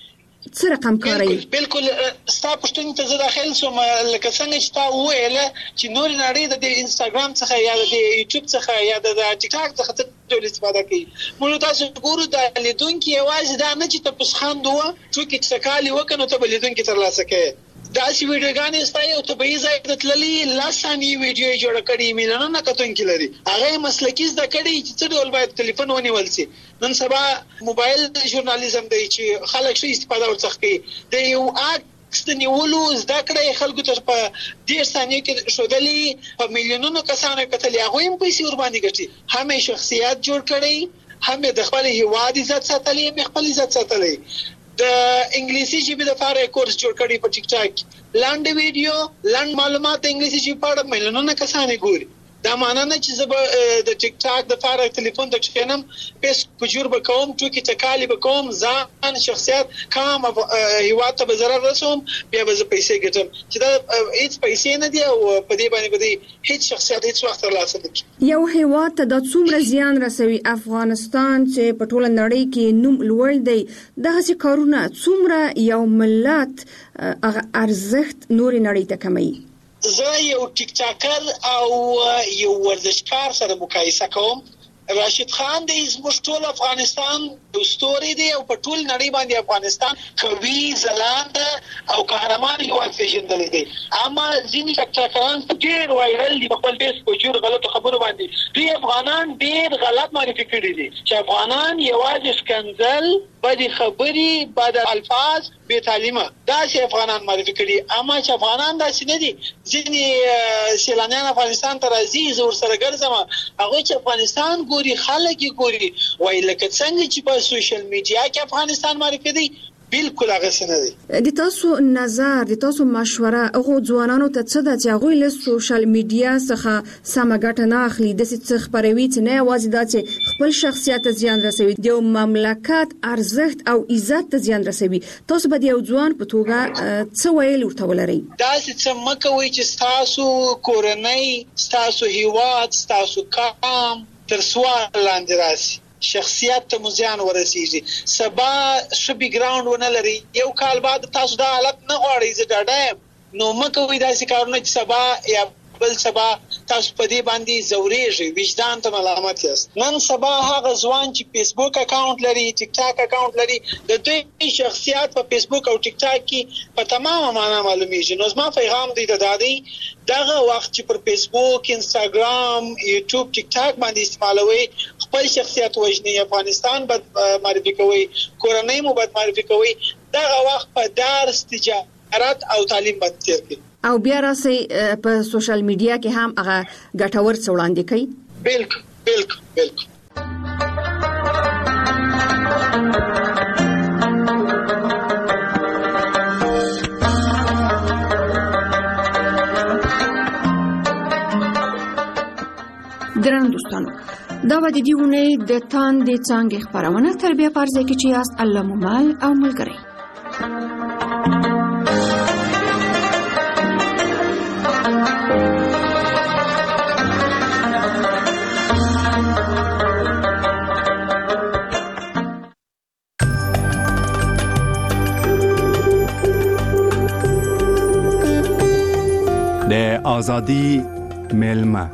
څه رقم کوي بالکل ستا پښتون ته زه داخل سوم لکه څنګه چې تا وویل چې نور نړۍ د انستګرام څخه یا د یوټیوب څخه یا د ټیک ټاک څخه ټول استفاده کوي موږ تاسو ګورو د لیدونکو یوازې دا نه چې تاسو خاندوه چې څکالي وکنه ته لیدونکو تر لاسه کوي دا سی ویډیوګانې ستای او ته به ځای د تللی لاسانی ویډیو جوړ کړي میلیونونه کتونکي لري هغه مسلکي زده کړي چې څه ډول باید ټلیفون ونیول شي نن سبا موبایل ژورنالیزم دی چې خلک شي استفاده ورڅخه کوي د یو عکس د نیولو زده کړې خلکو ته په 10 ثانیو کې شودلې په میلیونونو کسانو کتلې هغه هم پیسې ور باندې ګټي هم شخصیت جوړ کړي هم د خپل هیواد عزت ساتلې هم خپل عزت ساتلې د انګلیسي ژبې لپاره کورس جوړ کړی په ټیک ټاک لاند ویډیو لاند معلومات انګلیسي ژبې په اړه میلیونونه کسان ګوري دا معنی نه چې زه د ټیک ټاک د لپاره ټلیفون ته کښینم پیس پجور بکوم ټوکی تکالی بکوم ځان شخصیت کام هیواد ته ضرر رسوم بیا به پیسې ګټم چې دا هیڅ پیسې نه دی او په دې باندې هیڅ شخصیت هیڅ وخت ترلاسه نه کوي یو هیواد ته د څومره زیان رسوي افغانستان چې په ټول نړۍ کې نوم لوړ دی دغه کارونه څومره یو ملت ارزښت نور نړۍ ته کموي زه یو ټیک ټاکر او یو ورزشکار سره مقایسه کوم راشد خان د زموږ ټول افغانستان د ستوري دی او په ټول نړۍ باندې افغانستان قوي ځلاند او قهرمان یو پیژندل دي اما ځینې ټاکران ډېر وایرل دي په خپل بیس په جوړ غلط خبرو باندې دوی افغانان ډېر غلط معرفي کړي دي چې افغانان یوازې سکنزل بدی خبري بد الفاظ به تعلیمه دا چې افغانان معرفي کړي اما چې افغانان دا څه نه دي ځینې سیلانیان افغانستان ته راځي زور سره ګرځم هغه چې افغانستان ګوري خلک ګوري وای لکه څنګه چې په سوشل میډیا کې افغانستان معرفي دي بالکل هغه څه نه دي د تاسو نظر د تاسو مشوره هغه ځوانانو ته څه د چې هغه له سوشل میډیا څخه سم ګټه نه اخلي د څه خبروي چې نه واځي دا چې خپل شخصیت زیان رسوي د مملکت ارزښت او عزت ته زیان رسوي تاسو به یو ځوان په توګه څه ویل ورته ولرئ دا چې مکوي چې تاسو کورنۍ تاسو هیواد تاسو کام تر سوال لاندې راسي شخصیت ته مزیان ورسیږي سبا ش بیک ګراوند ونه لري یو کال بعد تاسو دا حالت نه غواړئ زه ډاډه نو مکوې داسې کارونه چې سبا یا بل سبا تاسو په دې باندې زوريږي وجدان ته ملامت یاست نن سبا هغه ځوان چې فیسبوک اکاونټ لري ټیک ټاک اکاونټ لري د دوی شخصیت په فیسبوک او ټیک ټاک کې په تمامه معنا معلومیږي نو زما پیغام دی د دادی دغه وخت چې پر فیسبوک انستګرام یوټیوب ټیک ټاک باندې استعمالوي خپل شخصیت وژني افغانستان بد معرفي کوي کورنۍ مو بد معرفي کوي دغه وخت په درس تجارت او تعلیم باندې تیر کړئ او بیا راسي په سوشل میډیا کې هم هغه ګټور څه وړاندې کوي بالکل ګران دوستانو دا و د دې ونې د تاندې څنګه خبرونه تربیه پرځه کې چې یاست الله ممال او ملګری د ازادي ملما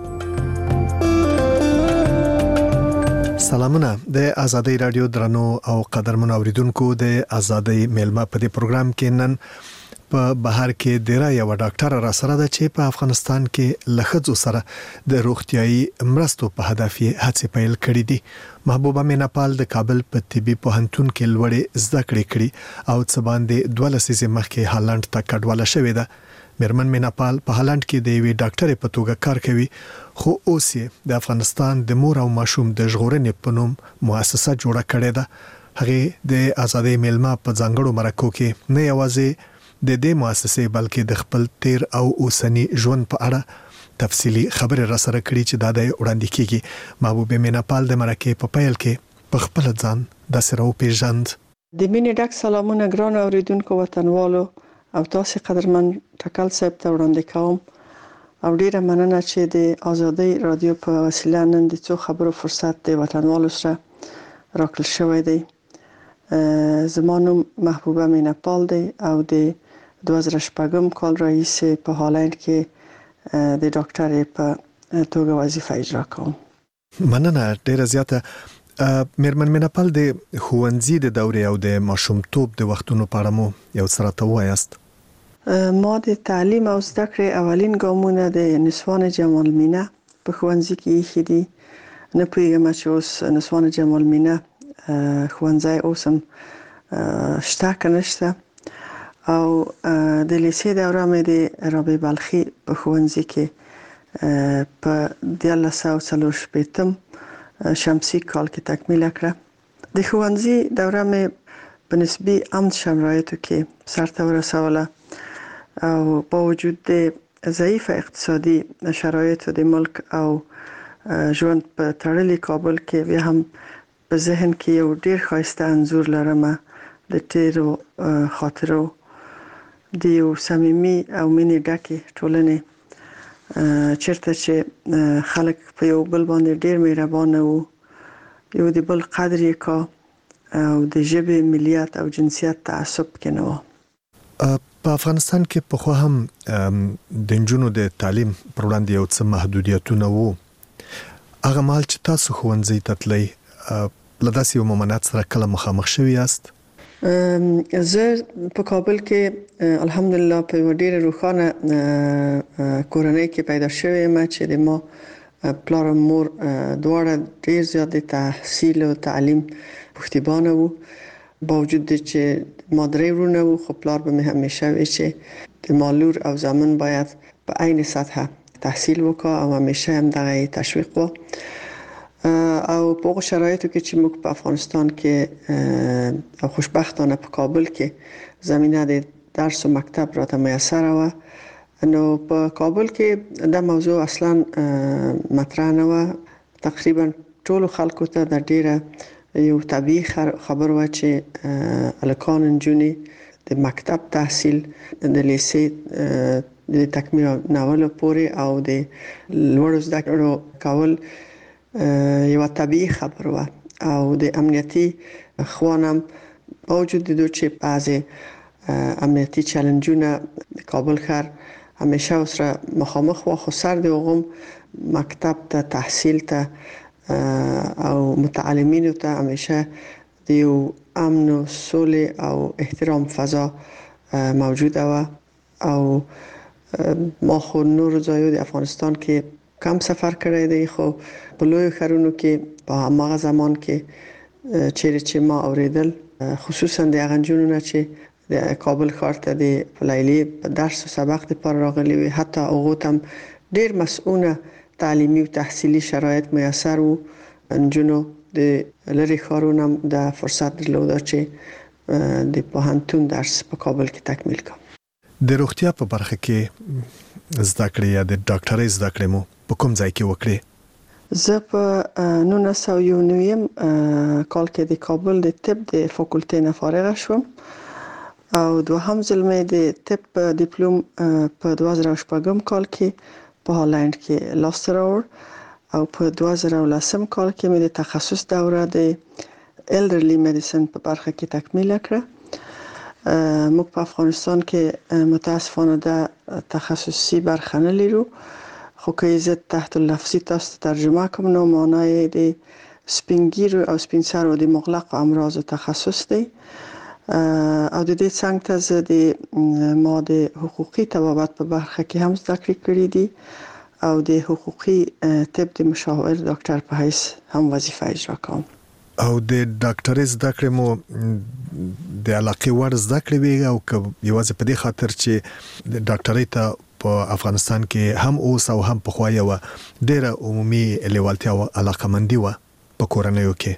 سلامونه د ازادي رادیو درنو او قدرمن اوریدونکو د ازادي ملما په دې پروګرام کې نن په بهر کې ډیره یو ډاکټر را سره ده چې په افغانستان کې لخصو سره د روغتيایي مرستو په هدف یې هڅې پیل کړې دي. محبوبه میناپال د کابل په طبي پوهنتون کې لوړې زده کړې کړې او څه باندې 12 سیزه مخکې هالند ته کډواله شوې ده. مرمن میناپال په هالند کې د یوې ډاکټرې په توګه کار کوي، خو اوس یې د افغانستان د مور او ماشوم د ژغورنې په نوم مؤسسه جوړه کړې ده. هغه د ازادي ملما په ځانګړو مرکو کې نه یوازې د دې مؤسسې بلکې د خپل تیر او اوسنی ژوند په اړه تفصیلی خبره را سره کړي چې دا د وړاندې کیږي. محبوبه میناپال د مرکې په پیل کې په خپل ځان د سره پیژند. د مینې ډک سلامونه ګران اوریدونکو وطنوالو او تاسو قدرمن ټکل صاحب ته وړاندې کوم او ډیره مننه چې د ازادي رادیو په وسیله نن د څو خبرو فرصت د وطنوالو سره راکړل شوی دی. زما نوم محبوبه میناپال دی او د 2014 کال راهیسې په هالند کې د ډاکټرۍ په توګه وظیفه اجرا کوم. مننه ډیره زیاته. مرمن میناپال د ښوونځي د دورې او د ماشومتوب د وختونو په اړه مو یو څه راته وایاست. ما د تعلیم او زده کړې اولین ګامونه د نسوان جمال مینه په ښوونځي کې ایښي دي. نه پوهیږم چې اوس نسوان جمال مینه ښوونځی اوس هم شته که نشته. او د لیسې دوره مې د رابعه بلخي په ښوونځي کې په 1940 شمسي کال کې تکمیل کړه. د ښوونځي دوره مې په نسبي امن شرایطو کې سرته ورسوله او با وجود د ضعیف اقتصادي شرایطو د ملک او ژوند په تړلي کابل کې بیا هم په ذهن کې یو ډیر ښایسته انځور لرم د تیرو خاطرو د یو صمیمي او مینې ډکې ټولنې چیرته چې خلک په یو بل باندې ډیر مهربانه وو، یو د بل قدر یې کا او د ژبې ملیت او جنسیت تعصب کې نه و. په افغانستان کې په خو هم د نجونو د تعلیم پر وړاندې یو څه محدودیتونه وو. هغه مهال چې تاسو ښوونځي ته تلئ له داسې یو ممانعت سره کله مخامخ شوي یاست؟ زه په کابل کې الحمدلله په یو ډیره روښانه کورنۍ کې پیدا شوې یم چې د ما پلار او مور دواړه ډیر زیات د تحصیل او تعلیم پښتیبانه وو. با وجود چې ما درې ورونه وو، خو پلار به مې همیشه وی چې د مالور او زامن باید په عین سطح تحصیل وکړي او همیشه هم دغه تشویق وو. او په هغه شرایطو کې چې موږ په افغانستان کې او خوشبختانه په کابل کې زمينه د درس او مکتب راته میسر و، نو په کابل کې د موضوع اصلا مطرح نه و. تقریبا ټول خلکو ته د ډیره یو طبيعي خبر و چې الکان انجونی د مکتب تحصیل د لیسې د تکمیل ناول پورې او د لوړ زده کړو کول یو طبيعي خبر و. او د امنیتي خوانم باوجود د چې بعضی امنیتي چالنجونه کابل ښار همیشه سره مخامخ و، خو سر د وغم مکتب ته تحصیل ته او متعلمینو ته همیشه د یو امن او صلح او احترام فضا موجوده و. او ما خو نور ځایو د افغانستان کې کم سفر کړی دی، خو په لوی ښارونو کې په هغه زمان کې چې ما اوریدل خصوصا د هغه جنونه چې د کابل ښار ته د فلایلی په درس او سبق لپاره راغلي وي، حتی هغه تم ډیر مسؤونه تعلیمي او تحصیلي شرایط میسر وو. انجونو د لری ښارونو د فرصت درلود چې د پوهنتون درس په کابل کې تکمیل کړم. د روغتیا په برخه کې زده کړې یا د ډاکټرۍ زده کړې مو په کوم ځای کې وکړې؟ زه په 1991 کال کې د کابل د طب د فاکولټې نه فارغ شوم. او دوهم زلمه د طب ډیپلوم په 2014 کال کې په هالند کې لاسته راوړ او په 2010 کال کې مې د تخصص دوره د elderly medicine په برخه کې تکمیل کړه. موږ په افغانستان کې متاسفانه د تخصصي برخه نه لرو، خو که زه تحت اللفظي تاسو ترجمه کوم نو معنی د سپینګیرو او سپینسرو د مغلق امراض تخصص دی او د دې څنګه ته زه د ما د حقوقي طبابت په برخه کې هم زده کړې کړې دي او د حقوقي طب د مشاور ډاکټر په حیث هم وظیفه اجرا کوم. او د ډاکټرۍ زده کړې مو د علاقې وړ زده کړې وي او که یوازې په دې خاطر چې د ډاکټرۍ ته په افغانستان کې هم اوس او هم پخوا یو ډېره عمومي لیوالتیا او علاقمندي و په کورنیو کې؟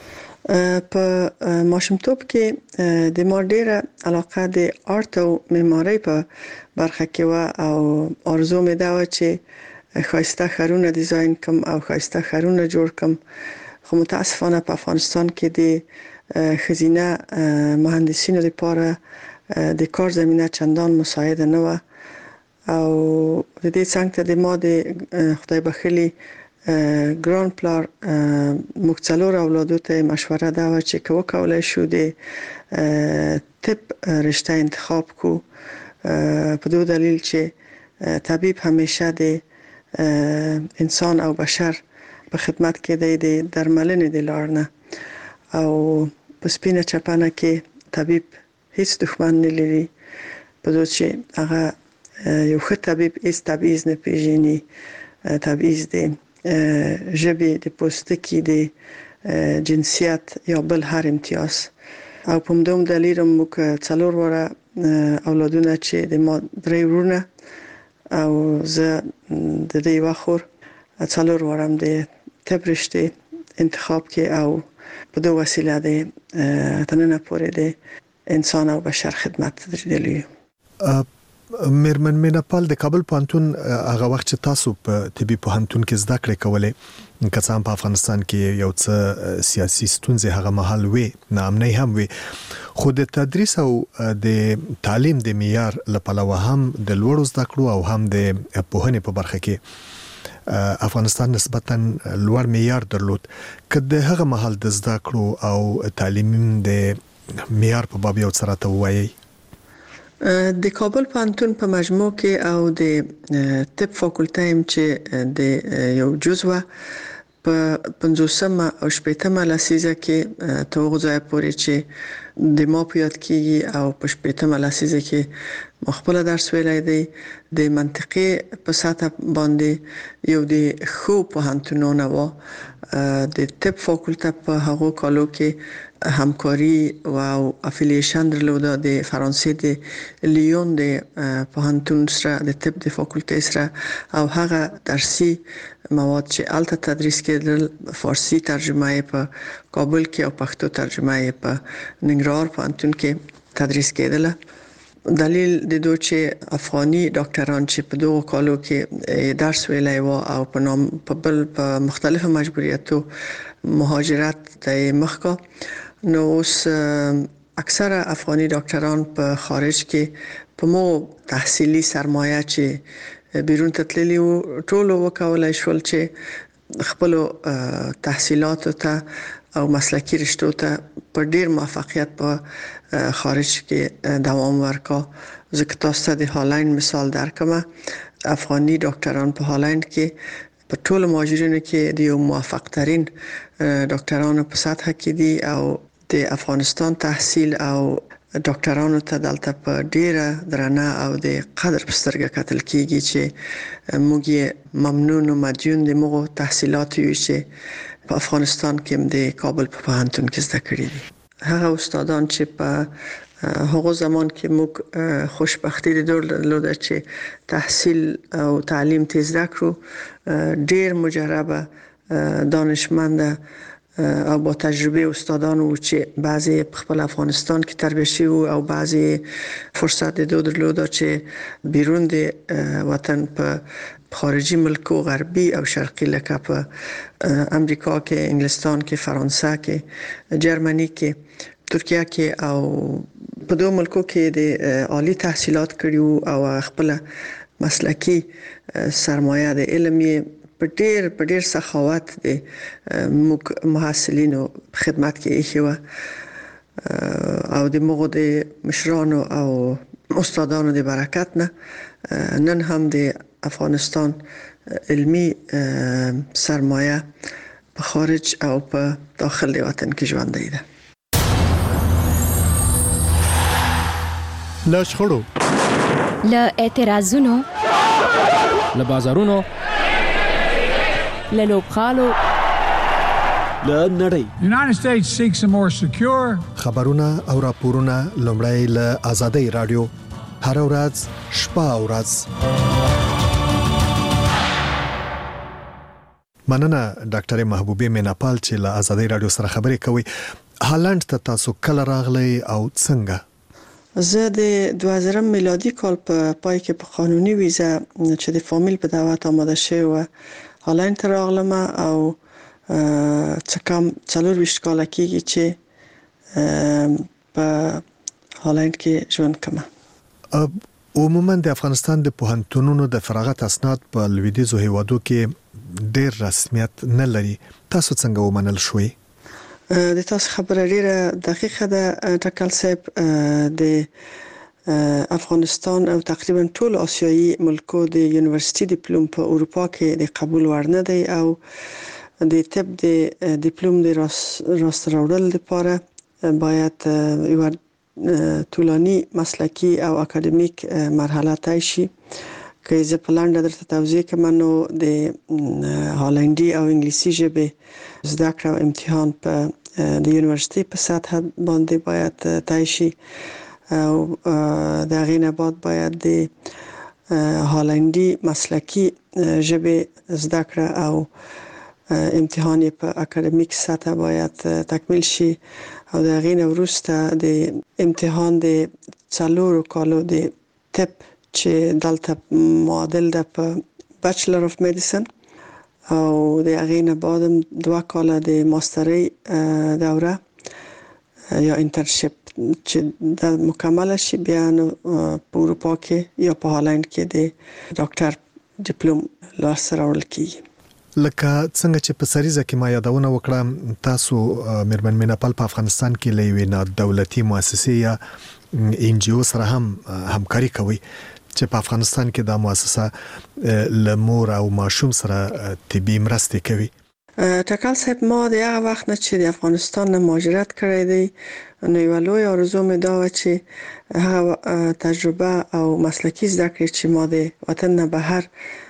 په ماشومتوب کې د ما ډېره علاقه د آرت او معمارۍ په برخه کې و او آرزو مې دا و چې ښایسته ښارونه ډیزاین کوم او ښایسته ښارونه جوړ کوم، خو متاسفانه په افغانستان کې د ښځینه مهندسینو لپاره د کار زمینه چندان مساعده نه و او د دې څنګه ته د ما د خدای بخښلي ګران پلار موږ څلور اولادو ته مشوره دا و چې که وکولای شو د طب رشته انتخاب کو په دو دلیل چې طبيب همیشه د انسان او بشر په خدمت کې دی د درملنې د لار نه او په سپینه چپنه کې طبيب هیڅ دښمن نه لري، په دوی چې هغه یو ښه طبيب هیڅ تبعیض نه پیژني، تبعیض دی ژبې د پوستکي د جنسیت یا بل هر امتیاز او په همدوم دلیل موږ څلور واره اولادونه چې د ما درې ورونه او زه د دې یوه خور څلور واره د طب رشته انتخاب کې او په دو وسیله د تننه پورې د انسان او بشر خدمت درېدلی. میرمن میناپال د کابل پوهنتون هغه وخت چې تاسو په طبي پوهنتون کې زده کړې کولې که څه هم په افغانستان کې یو څه سیاسي ستونزې هغه مهال وي، ناامنۍ هم وي، خو د تدریس او د تعلیم د معیار لپاره هم د لوړو زده کړو او هم د پوهنې په برخه کې افغانستان نسبتاً لوړ معیار درلود. که د هغه مهال د زده کړو او تعلیم د معیار په باب یو څه راته ووایئ؟ د کابل پوهنتون په مجموع کې او د طب فاکولټه هم چې د یو جزء په 50مه او 80مه لسیزه کې ته هغه ځای پورې چې د ما په یاد کېږي او په 80مه لسیزه کې مخبل درس ویلای دی د منطقي په سطح باندې یو د خو پوهنتونونه و د طب فاکولټه په هغو کالو کې همکاری او افیلیشن درلوده د فرانسې د لیون د پوهنتون سره د طب د فاکولټې سره او هغه درسي مواد چې الته تدریس کېدل فارسی ترجمه په کابل کې او پښتو ترجمه په ننګرهار پوهنتون کې تدریس کېدل. دلیل د دوی چې افغاني ډاکټران چې په دوه کالو کې درس ویلای و او په مختلفو مجبوریتو مهاجرت ته مخکا، نو اوس اکثره افغاني ډاکټران په خارج کې په مو تحصیلي سرمایه چې بیرون ته تللي وو ټول وکولای شول چې خپل تحصیلات ته او مسلکی رشتو ته په ډیر موفقیت په خارج کې دوام ورکا. ځکه تاسو ته د هالند مثال درکمه، افغاني ډاکټران په هالند کې په ټول مهاجرینو کې د یو موفق ترين ډاکټرانو په سطح کې دي او د افغانستان تحصیل او ډاکټرانو ته دلته په ډیره درنه او د قدر په سترګه کتل کیږي چې موږ ممنون او مدیون د موږ تحصیلات یو چې په افغانستان کې د کابل په پوهنتون کې زده کړی دي. هغه استادان چې په هغه زمان کې موږ خوشبختی درلوده چې تحصیل او تعلیم تیز کړو، ډیر مجربه دانشمند او با تجربه استادان و چې بعضی په خپل افغانستان کې تربیه شوي او بعضی فرصت درلوده چې بیرون د وطن په خارجي ملکو غربي او شرقي لکه په امریکا کې، انګلستان کې، فرانسه کې، جرمني کې، ترکیه کې او په دوه ملکو کې د عالی تحصیلات کړیو او خپل مسلکی سرمایه د علم یې په ډیر سخاوت د محصلینو خدمت کې ایښی او د مغو د مشرانو او استادانو د برکت نه نن هم د افغانستان علمی سرمایه په خارج او په داخل د وطن کې ژوندۍ ده. له شخړو، له اعتراضونو، له بازارونو، له لوبغالو، له نړۍ. United States seeks a more secure خبرونه او راپورونه لومړی له آزادۍ رادیو هر ورځ شپه او ورځ. مننه ډاکټر محبوبه میناپال چې له آزادۍ رادیو سره خبرې کوي. هالند ته تاسو کله راغلی او څنګه؟ زه د 2000 میلادي کال په پای کې په قانوني ویزه چې د فامیل په دعوت آماده شوی و هالند ته راغلم او څه کم 24 کال کېږي چې په هالند کې ژوند کوم. عموما د افغانستان د پوهنتونونو د فراغت اسناد په لویدیځو هیوادو کې ډېر رسمیت نه لري. تاسو څنګه ومنل شوي؟ د تاسو خبره ډیره دقیقه ده ټاکل صاحب. د افغانستان او تقریبا ټول آسیایي ملکو د یونیورسيټي ډیپلوم په اروپا کې د قبول وړ نه دی او د طب د ډیپلوم د راست راوړل لپاره باید یو طولانی مسلکی او اکاډمیک مرحله طی شي. که زه په لاندې درته توضیح کوم نو د هالندي او انګلیسي ژبې زده کړه امتحان په د یونیورسيټي په سطح باندې باید طی شي او د هغې نه بعد باید د هالندي مسلکی ژبې زده کړه او امتحان په اکاډمیک سطح باید تکمیل شي او د هغې نه وروسته د امتحان د 4 کالو د طب چې دلته معادل ده په بچلر اف میډیسن او د هغې نه بعد 2 کاله د ماسترۍ دوره یا انټرنشپ چې د مکمل شي بیا په اروپا کې یا په هالند کې د ډاکټر ډیپلوم لاسته راوړل کیږي. لکه څنګه چې په سریزه کې ما یادونه وکړه تاسو میرمن میناپال په افغانستان کې لوي نه دولتي مؤسسې یا ان جی او سره هم همکاري کوي چې په افغانستان کې دا مؤسسه لمور او ماشوم سره طبي مرسته کوي. ټاکل صاحب ما د هغه وخت نه چې د افغانستان نه مهاجرت کړی دی نو یو لوی آرزو مې دا و چې هغه تجربه او مسلکی زده کړې چې ما د وطن نه بهر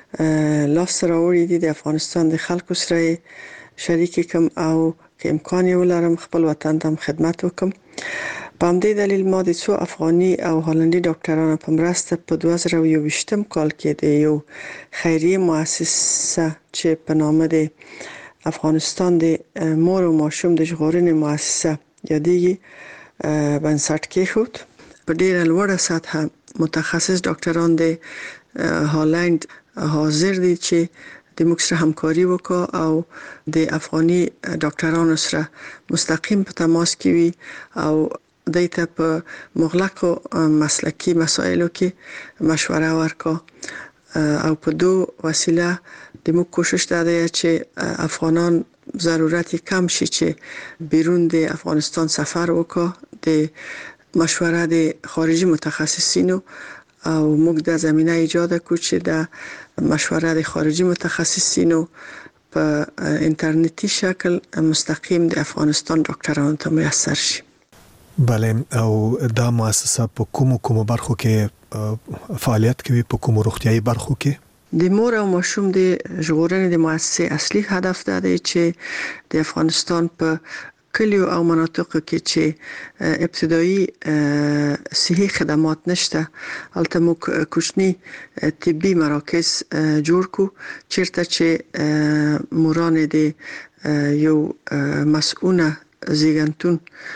لاس راوړی دي د افغانستان د خلکو سره شریک کوم او که امکان یې ولرم خپل وطن ته خدمت وکم. په همدې دلیل ما د څو افغاني او هالندي ډاکټرانو په مرسته په 2021 کال کې د یو خیریه مؤسسه چې په نامه د افغانستان د مور او ماشوم د ژغورنې مؤسسه یادېږي بنسټ کېښود. په ډېره لوړه سطحه متخصص ډاکټران د هالند حاضر دي چې د موږ سره همکاري وکړي او د افغاني ډاکټرانو سره مستقیم په تماس کې وي او دایته په مغلقو مسلکی مسایلو کې مشوره ورکړي او په دوه وسیله د موږ کوشش ده چې افغانان ضرورت کم شي چې بیرون د افغانستان سفر وکړي د مشوره د خارجي متخصصینو او موږ د زمينه ایجاد کړو چې د مشوره د خارجي متخصصینو په انټرنیټي شکل مستقیم د افغانستان ډاکټرانو ته میسر شي. بله او دا مؤسسه په کومو برخو کې فعالیت کوي؟ په کومو روغتیايي برخو کې؟ د مور او ماشوم د ژغورنې د مؤسسې اصلي هدف ده چې د افغانستان په کلیو او مناطقو کې چې ابتدایي صحي خدمات نشته البته موږ کوچني طبي مراکز جوړ کو چیرته چې موران د یو مسؤونه زیګنتون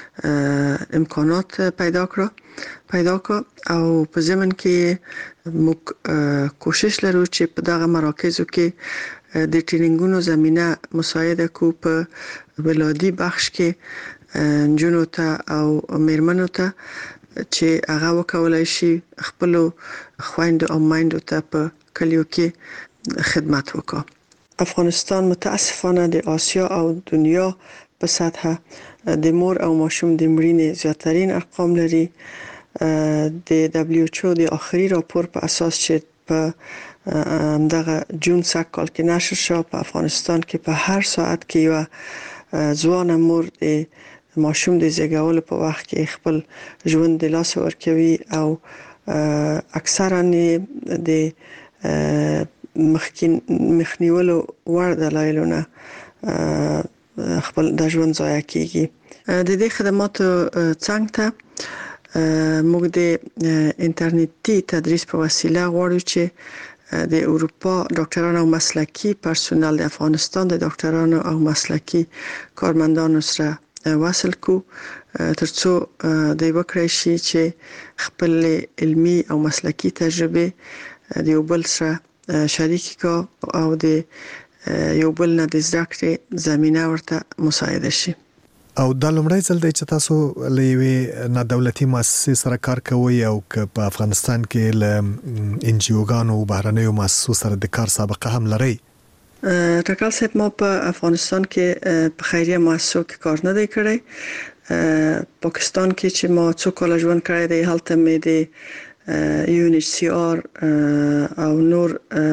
امکانات پیدا کړ او په ضمن کې موږ کوشش لرو چې په دغه مراکزو کې د ټریننګونو زمينه مساعده کو په ولادي بخش کې جنو ته او میرمنو ته چې هغه وکولای شي خپل خويندو او مایندو ته په کلیو کې خدمت وکړي. افغانستان متاسفانه د آسیا او دنیا په سطحه د مور او ماشوم د مړینې زیاترین ارقام لري. د WHO د آخري راپور په اساس چې په دغه جون سکال کې نشر شو، په افغانستان کې په هر ساعت کې یو ځوان مور د ماشوم د زیږولو په وخت کې خپل ژوند د لاس ورکوي او اکثرا د مخنیولو وړ دلایلونه خپل د ژوند ضایع کیږي. د دې خدماتو څنګه ته موږ د انټرنیټي تدریس په وسیله غواړو چې د اروپا ډاکټرانو او مسلکي پرسونل د افغانستان د ډاکټرانو او مسلکي کارمندانو سره وصل کو ترڅو د وکړای شي چې خپل علمي او مسلکي تجربه د یو بل سره شریک کا او د یو بل نه د زده کړې زمينه ورته مساعده شي. او د لومړی ځل د چې تاسو لوي نه دولتي مؤسسې سره کار کوي او په افغانستان کې ل ان جی اوګانو بهرنیو مؤسسو سره د کار سابقه هم لري. ټاکل صاحب ما په افغانستان کې په خیریه مؤسسو کې کار نه دی کړی. پاکستان کې چې ما څو کال ژوند کړی دی هلته مې د UNHCR او نور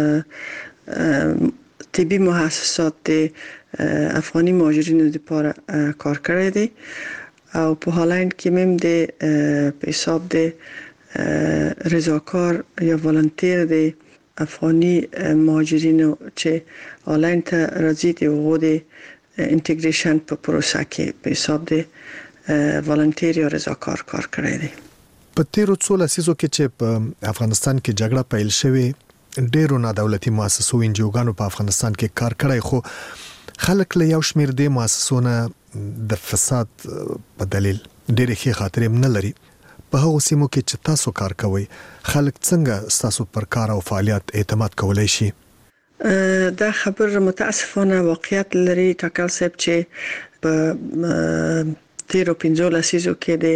طبي مؤسسات د افغاني مهاجرینو لپاره کار کړی دی او په هالند کې مم د په حساب د رضاکار یا والنتیر دی افغاني مهاجرینو چې هالند ته راځي د وګړي انټیګریشن په پروسه کې په حساب د والنتیر یا رضاکار کار کړی دی. په تیرو څو لسیزو کې چې په افغانستان کې جګړه پیل شوه ډیرو نه دولتي مؤسسو انجیوګانو په افغانستان کې کار کړی خو خلک له یو شمیر د مؤسسونو د فساد په دلیل ډېرې ښې خاطرې نه لري. په هغه سیمو کې چې تاسو کار کوئ خلک څنګه تاسو پر کار او فعالیت اعتماد کولای شي؟ دا خبر متاسفانه واقعیت لري ټاکل صاحب چې په تیرو 15 لسیزو کې د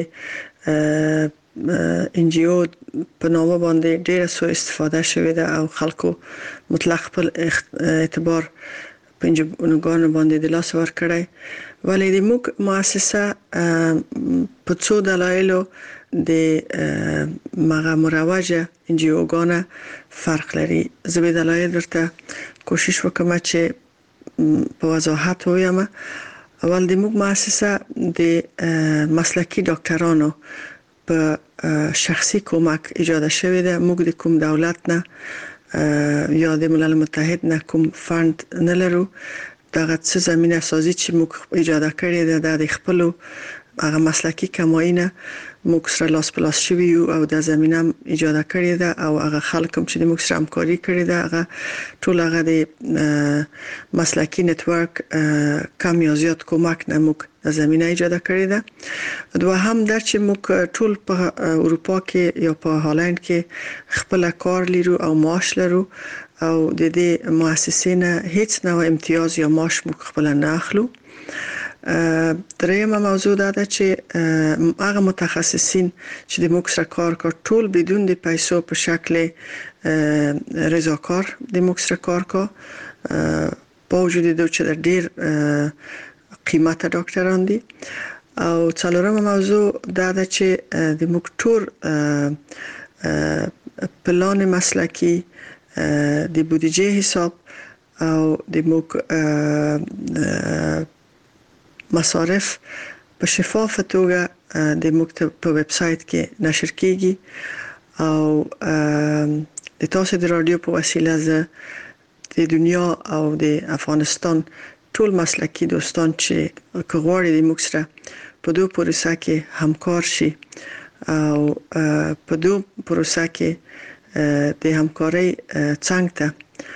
ان جی او په نامه باندې ډېر سو استفاده شوې ده او خلکو مطلق خپل اعتبار پنځګونو باندې د لاس ور کړی. ولې د موږ مؤسسه په څو دلایلو د مغه مروجه ان جی او غانه فرق لري. زه به دلایل درته کوشش وکم چې په وضاحت وایم. اول د موږ مؤسسه د مسلکي ډاکټرانو په شخصي کومک ایجاد شوې ده. موږ د کوم دولت نه یا د ملل متحد نه کوم فند نه لرو. دغه څه زمينه سازي چې موږ ایجاد کړې ده د خپل هغه مسلکي کماینه موږ سره لاس په لاس شوی او د زمينه ایجاد کړې ده او هغه خلک چې د موږ سره همکاري کړې ده هغه ټول هغه د مسلکي نتورک کم یا زیات کومک نه موږ د زمينه ایجاد کړې ده. دوهم در چې موږ ټول په اروپا کې یا په هالند کې خپل کار لرو او معاش لرو او د دې مؤسسې نه هیڅ نوع امتیاز یا معاش موږ خپل نه اخلو. درېمه موضوع دا ده چې هغه متخصصین چې د موږ سره کار کوي ټول بدون د پیسو په شکل رضاکار د موږ سره کار کوي په وجود د چې ډېر قیمته ډاکټران دي. او څلورمه موضوع دا ده چې د موږ ټول پلان مسلکي د بودیجه حساب او د موږ مصارف په شفافه توګه د مکتب په ویب سټ کې نشر کیږي او د تاسو د رادیو په وسیله زه د دنیا او د افغانستان ټول مسلکي دوستان چې کوغوري د مکسره په دوه پروسه کې همکار شي او په دوه پروسه کې د همکاري څنګه ته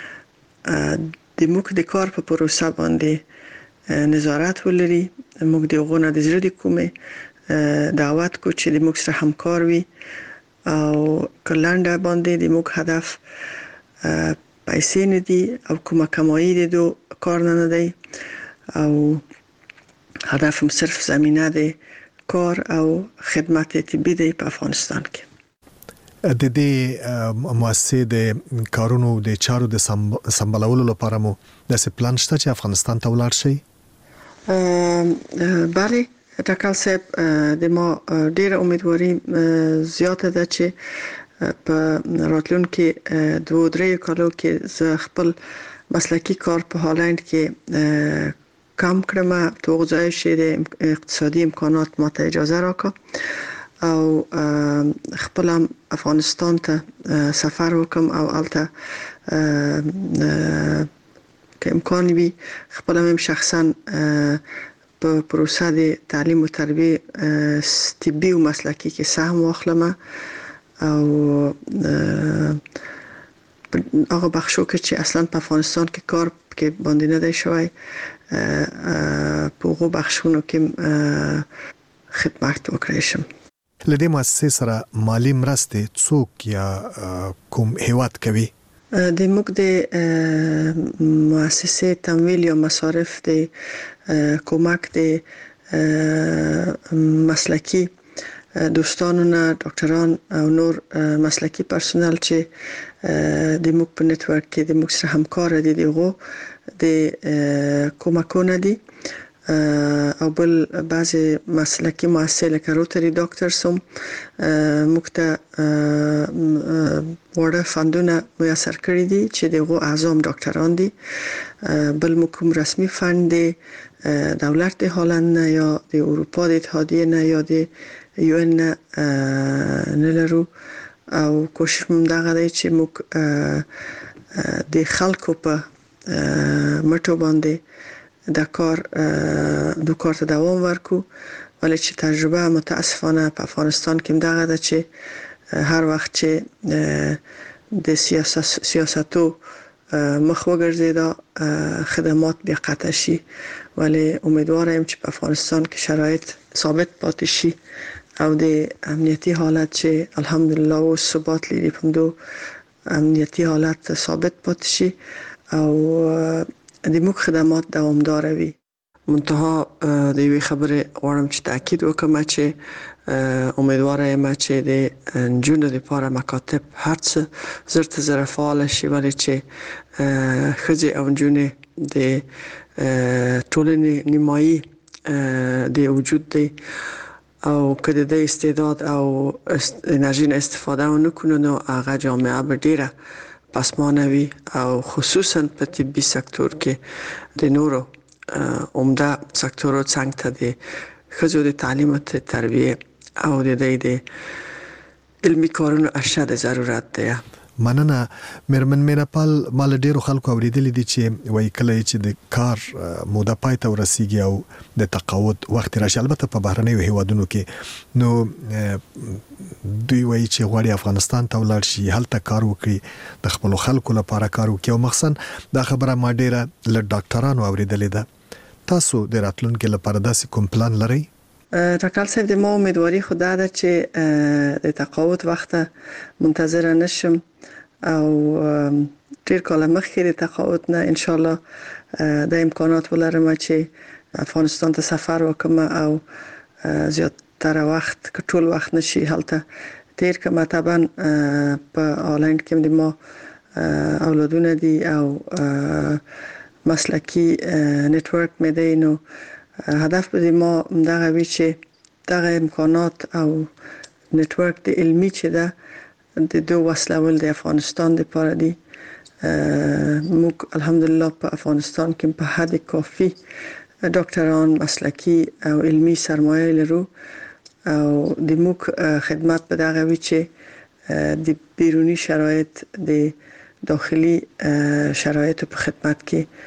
د موږ د کار په پروسه باندې نظارت ولري. موږ د غونه د زړه د کومه دعوت کو چې د موږ سره همکار وي او کلانډه باندې د موږ هدف پیسې نه دي او کومه کمایي د کار نه دی او هدف هم صرف زمينه د کار او خدمات طبي دی په افغانستان کې. د دې مؤسسې د کارونو د چارو د سمبالولو لپاره مو د پلان شته چې افغانستان ته ولاړ شي؟ بله ټاکل صاحب د ما ډیره امیدواري زیاته ده چې په راتلونکي 2-3 کالو کې زه خپل مسلکی کار په هالند کې کم کړم تو ځای شي د اقتصادي امکانات ماته اجازه راکړه او خپل افغانستان ته سفر وکم او البته که امکان وي خپل هم شخصا په پروسه د تعلیم او تربیه طبي او مسلکی کې سهم واخلم او هغه بخشو چې اصلا په افغانستان کې کار کې باندې نه دی شوی په هغه بخشونو کې خدمت وکړم شم. لدې مؤسسې سره مالی مرستې څوک یا کوم هیواد کوي؟ د موږ د مؤسسې تمویل یا مصارف د کمک د مسلکی دوستانو نه ډاکټران او نور مسلکی پرسونل چې د موږ په نتورک کې د موږ سره همکار دي دغه د کومکونه دي او بل بعضی مسلکی مؤسسې لکه روتری ډاکټرز هم موږ ته وړه فندونه میسر کړی دي چې دغه اعظم ډاکټران دي. بل موږ کوم رسمي فند دی دولت د هالند نه یا د اروپا د اتحادیه نه یا د UN نه لرو او کوشش موږ دغه دی چې موږ د خلکو په مټو باندې د کار ته دوام ورکو ولی چې تجربه متاسفانه په افغانستان کې دغه ده چې هر وخت چې د سیاستو مخ وګرځیدا خدمات بیا قطع شي ولی امیدوارم چې په افغانستان کې شرایط ثابت پاتې شي او د امنیتی حالت چې الحمدلله او ثبات لري په دو امنیتی حالت ثابت پاتې شي او د موږ خدمات دوامدار وي. منتها د یوې خبرې غواړم چې تاکید وکړم چې امیدواره یم چې د نجونو لپاره مکاتب هر څه زر ته زر فعال شي ولی چې ښځې او نجونې د ټولنې نیمایي د وجود دی او که د استعداد او انرژي نه استفاده ونکړو نو هغه جامعه به ډیره پسمانه وي او خصوصا په طبي سکتور کې د نورو عمده سکتورو څنګه ته د ښځو د تعلیم او تربیه او د علمي کارونو اشد ضرورت دی. مننه میرمن میرپال. مال ډیرو خلکو اوریدلې دي چې وایي کله چې د کار موده پای ته ورسیږي او د تقاعد وخت راشي البته په بهرنیو هیوادونو کې نو دوی وایي چې غواړي افغانستان ته ولاړ شي هلته کار وکړي د خپل خلکو لپاره کار وکړي او مخصوصا دا خبره ما ډیره له ډاکټرانو اوریدلې ده. تاسو د راتلونکي لپاره داسې کوم پلان لرئ؟ ټاکل صاحب د ما امیدواري خو دا ده چې د تقاعد وخت منتظر نشم او ډیر کال مخکې د تقاعد نه ان شاء الله د امکانات ولرم چې افغانستان ته سفر وکم او زیاتره وخت ټول وخت نشي هلته تیر کما طبعا په هالند کې د ما اولادونه دي او مسلکی نتورک مې دی نو هدف به ما دغه وی چې دغه امکانات او نتورک د علمي چې ده د دو وسلول د افغانستان لپاره دي. موږ الحمدلله په افغانستان کې په حد کافي ډاکټران مسلکی او علمي سرمایه لرو او د موږ خدمات په دغه وی چې د بیرونی شرایط د داخلي شرایط په خدمت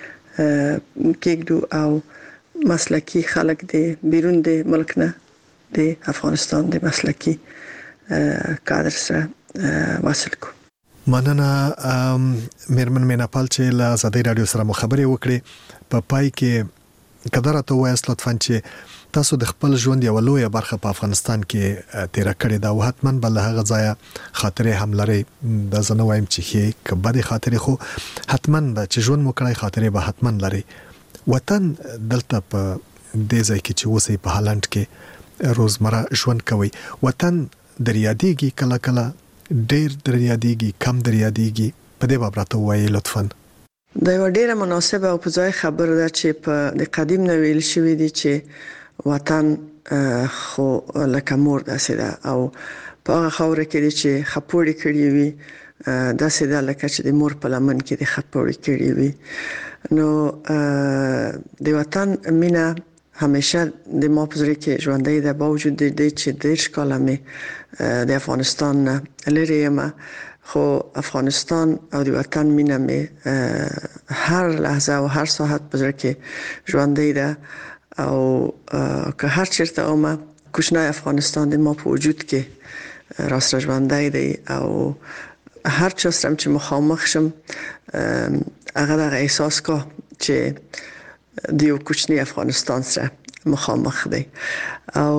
کې کېږو او مسلکی خلک د بیرون د ملک نه د افغانستان د مسلکی کادر سره وصل کو. مننه میرمن میناپال چې له آزادۍ رادیو سره مخابره وکړي. په پای کې قدر ته وایست لطفاً چې تاسو د خپل ژوند یو لوی برخه په افغانستان کې تیر کړې ده او حتماً بل هغه ځای خاطره هم لري. د زنه وایم چې کبه خاطره خو حتماً چې ژوند مو کړی خاطره به حتماً لري. وطن دلته په دې ځای کې چې اوسې په هالند کې روزمره ژوند کوي وطن دریادیږي کله کله ډیر دریادیږي کم دریادیږي په دې باب راته وایي لطفاً. دا یو ډیره مناسبه او په ځای خبره ده چې په د قدیم نه ویل شوی دی چې وطن خو لکه مور داسې ده او په هغه خاوره کې چې خپوړې کړې وي داسې ده لکه چې د مور په لمن کې د خپوړې کړې وي. نو د وطن مینه همیشه د ما په زړه کې ژوندۍ ده باوجود د دې چې 10 کاله مې د افغانستان نه لرې یم خو افغانستان او د وطن مینه مې هر لحظه او هر ساعت په زړه کې ژوندۍ ده او که هر چیرته اومه کوچنی افغانستان د ما په وجود کې راسره ژوندۍ دی او هر چا سره چې مخامخ شم هغه دغه احساس کا چې د یو کوچنی افغانستان سره مخامخ دی او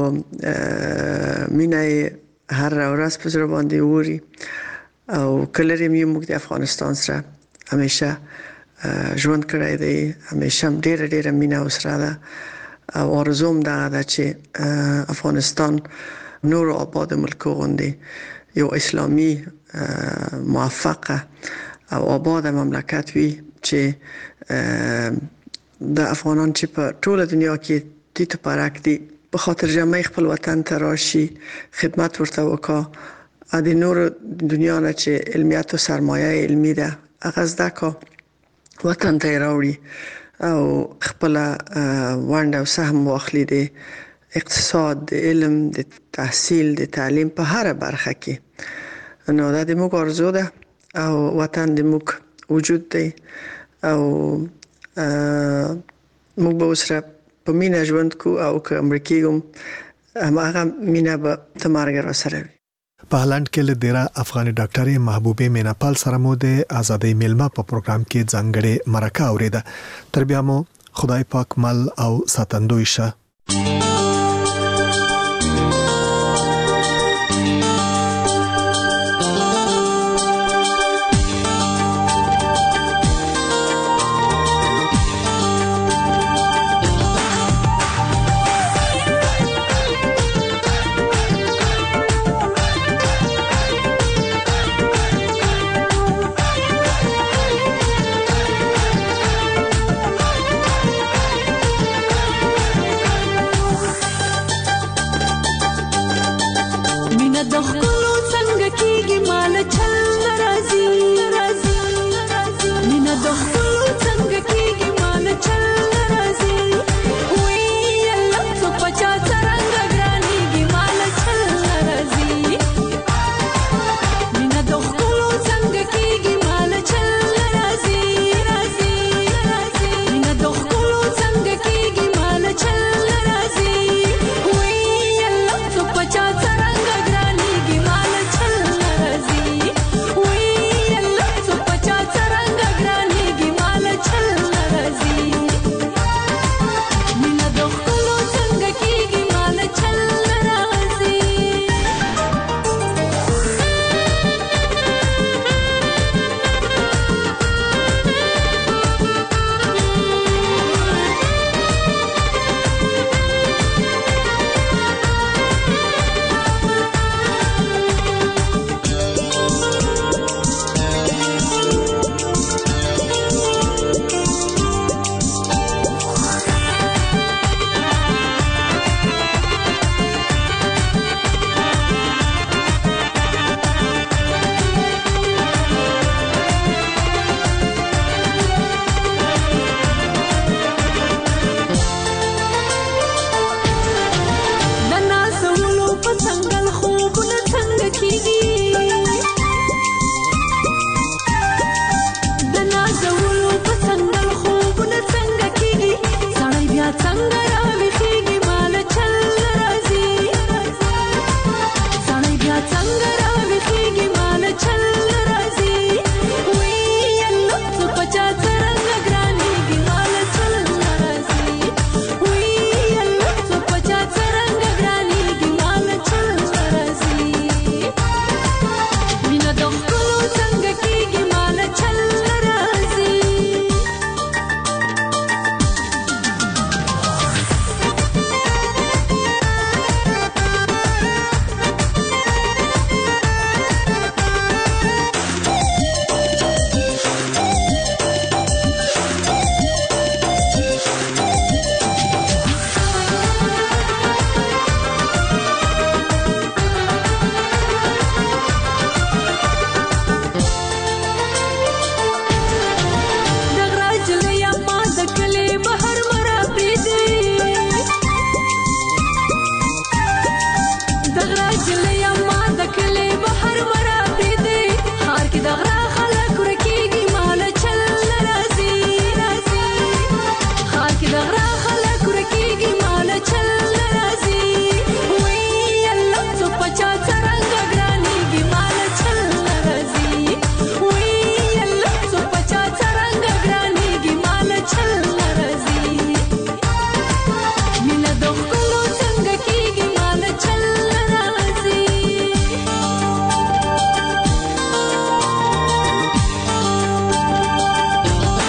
مینه هر ورځ په زړه باندې ووري او کله چې موږ د افغانستان سره همیشه ژوند کړی دی همیشه ډېر مینه وسره ده او آرزوم ده چې افغانستان نور آباد ملک غوندي یو اسلامي موفقه او آباد مملکت وي چې د افغانان چې په ټوله دنیا کې د تپارک دي په خاطر جمعي خپل وطن ته راشي خدمت ورته وکړي د نور دنیا نه چې علمیات او سرمایه علمي ده هغه زده کا وطن ته راوړي او خپل ونډه او سهم واخلي د اقتصاد د علم د تحصیل د تعلیم په هر برخه کې. نو دا د موږ ارزو ده او وطن د موږ وجود دی او موږ به سره په مینه ژوند کو او که امریکایګم هغه مینه به تمارګ را سره وي. په هالند کې له ډیره افغاني ډاکټرې محبوبه میناپال سره مو د ازادۍ میلمه په پروګرام کې ځانګړې مرکه اوریده. تر بیا مو خدای پاک مل او ساتندوی شه.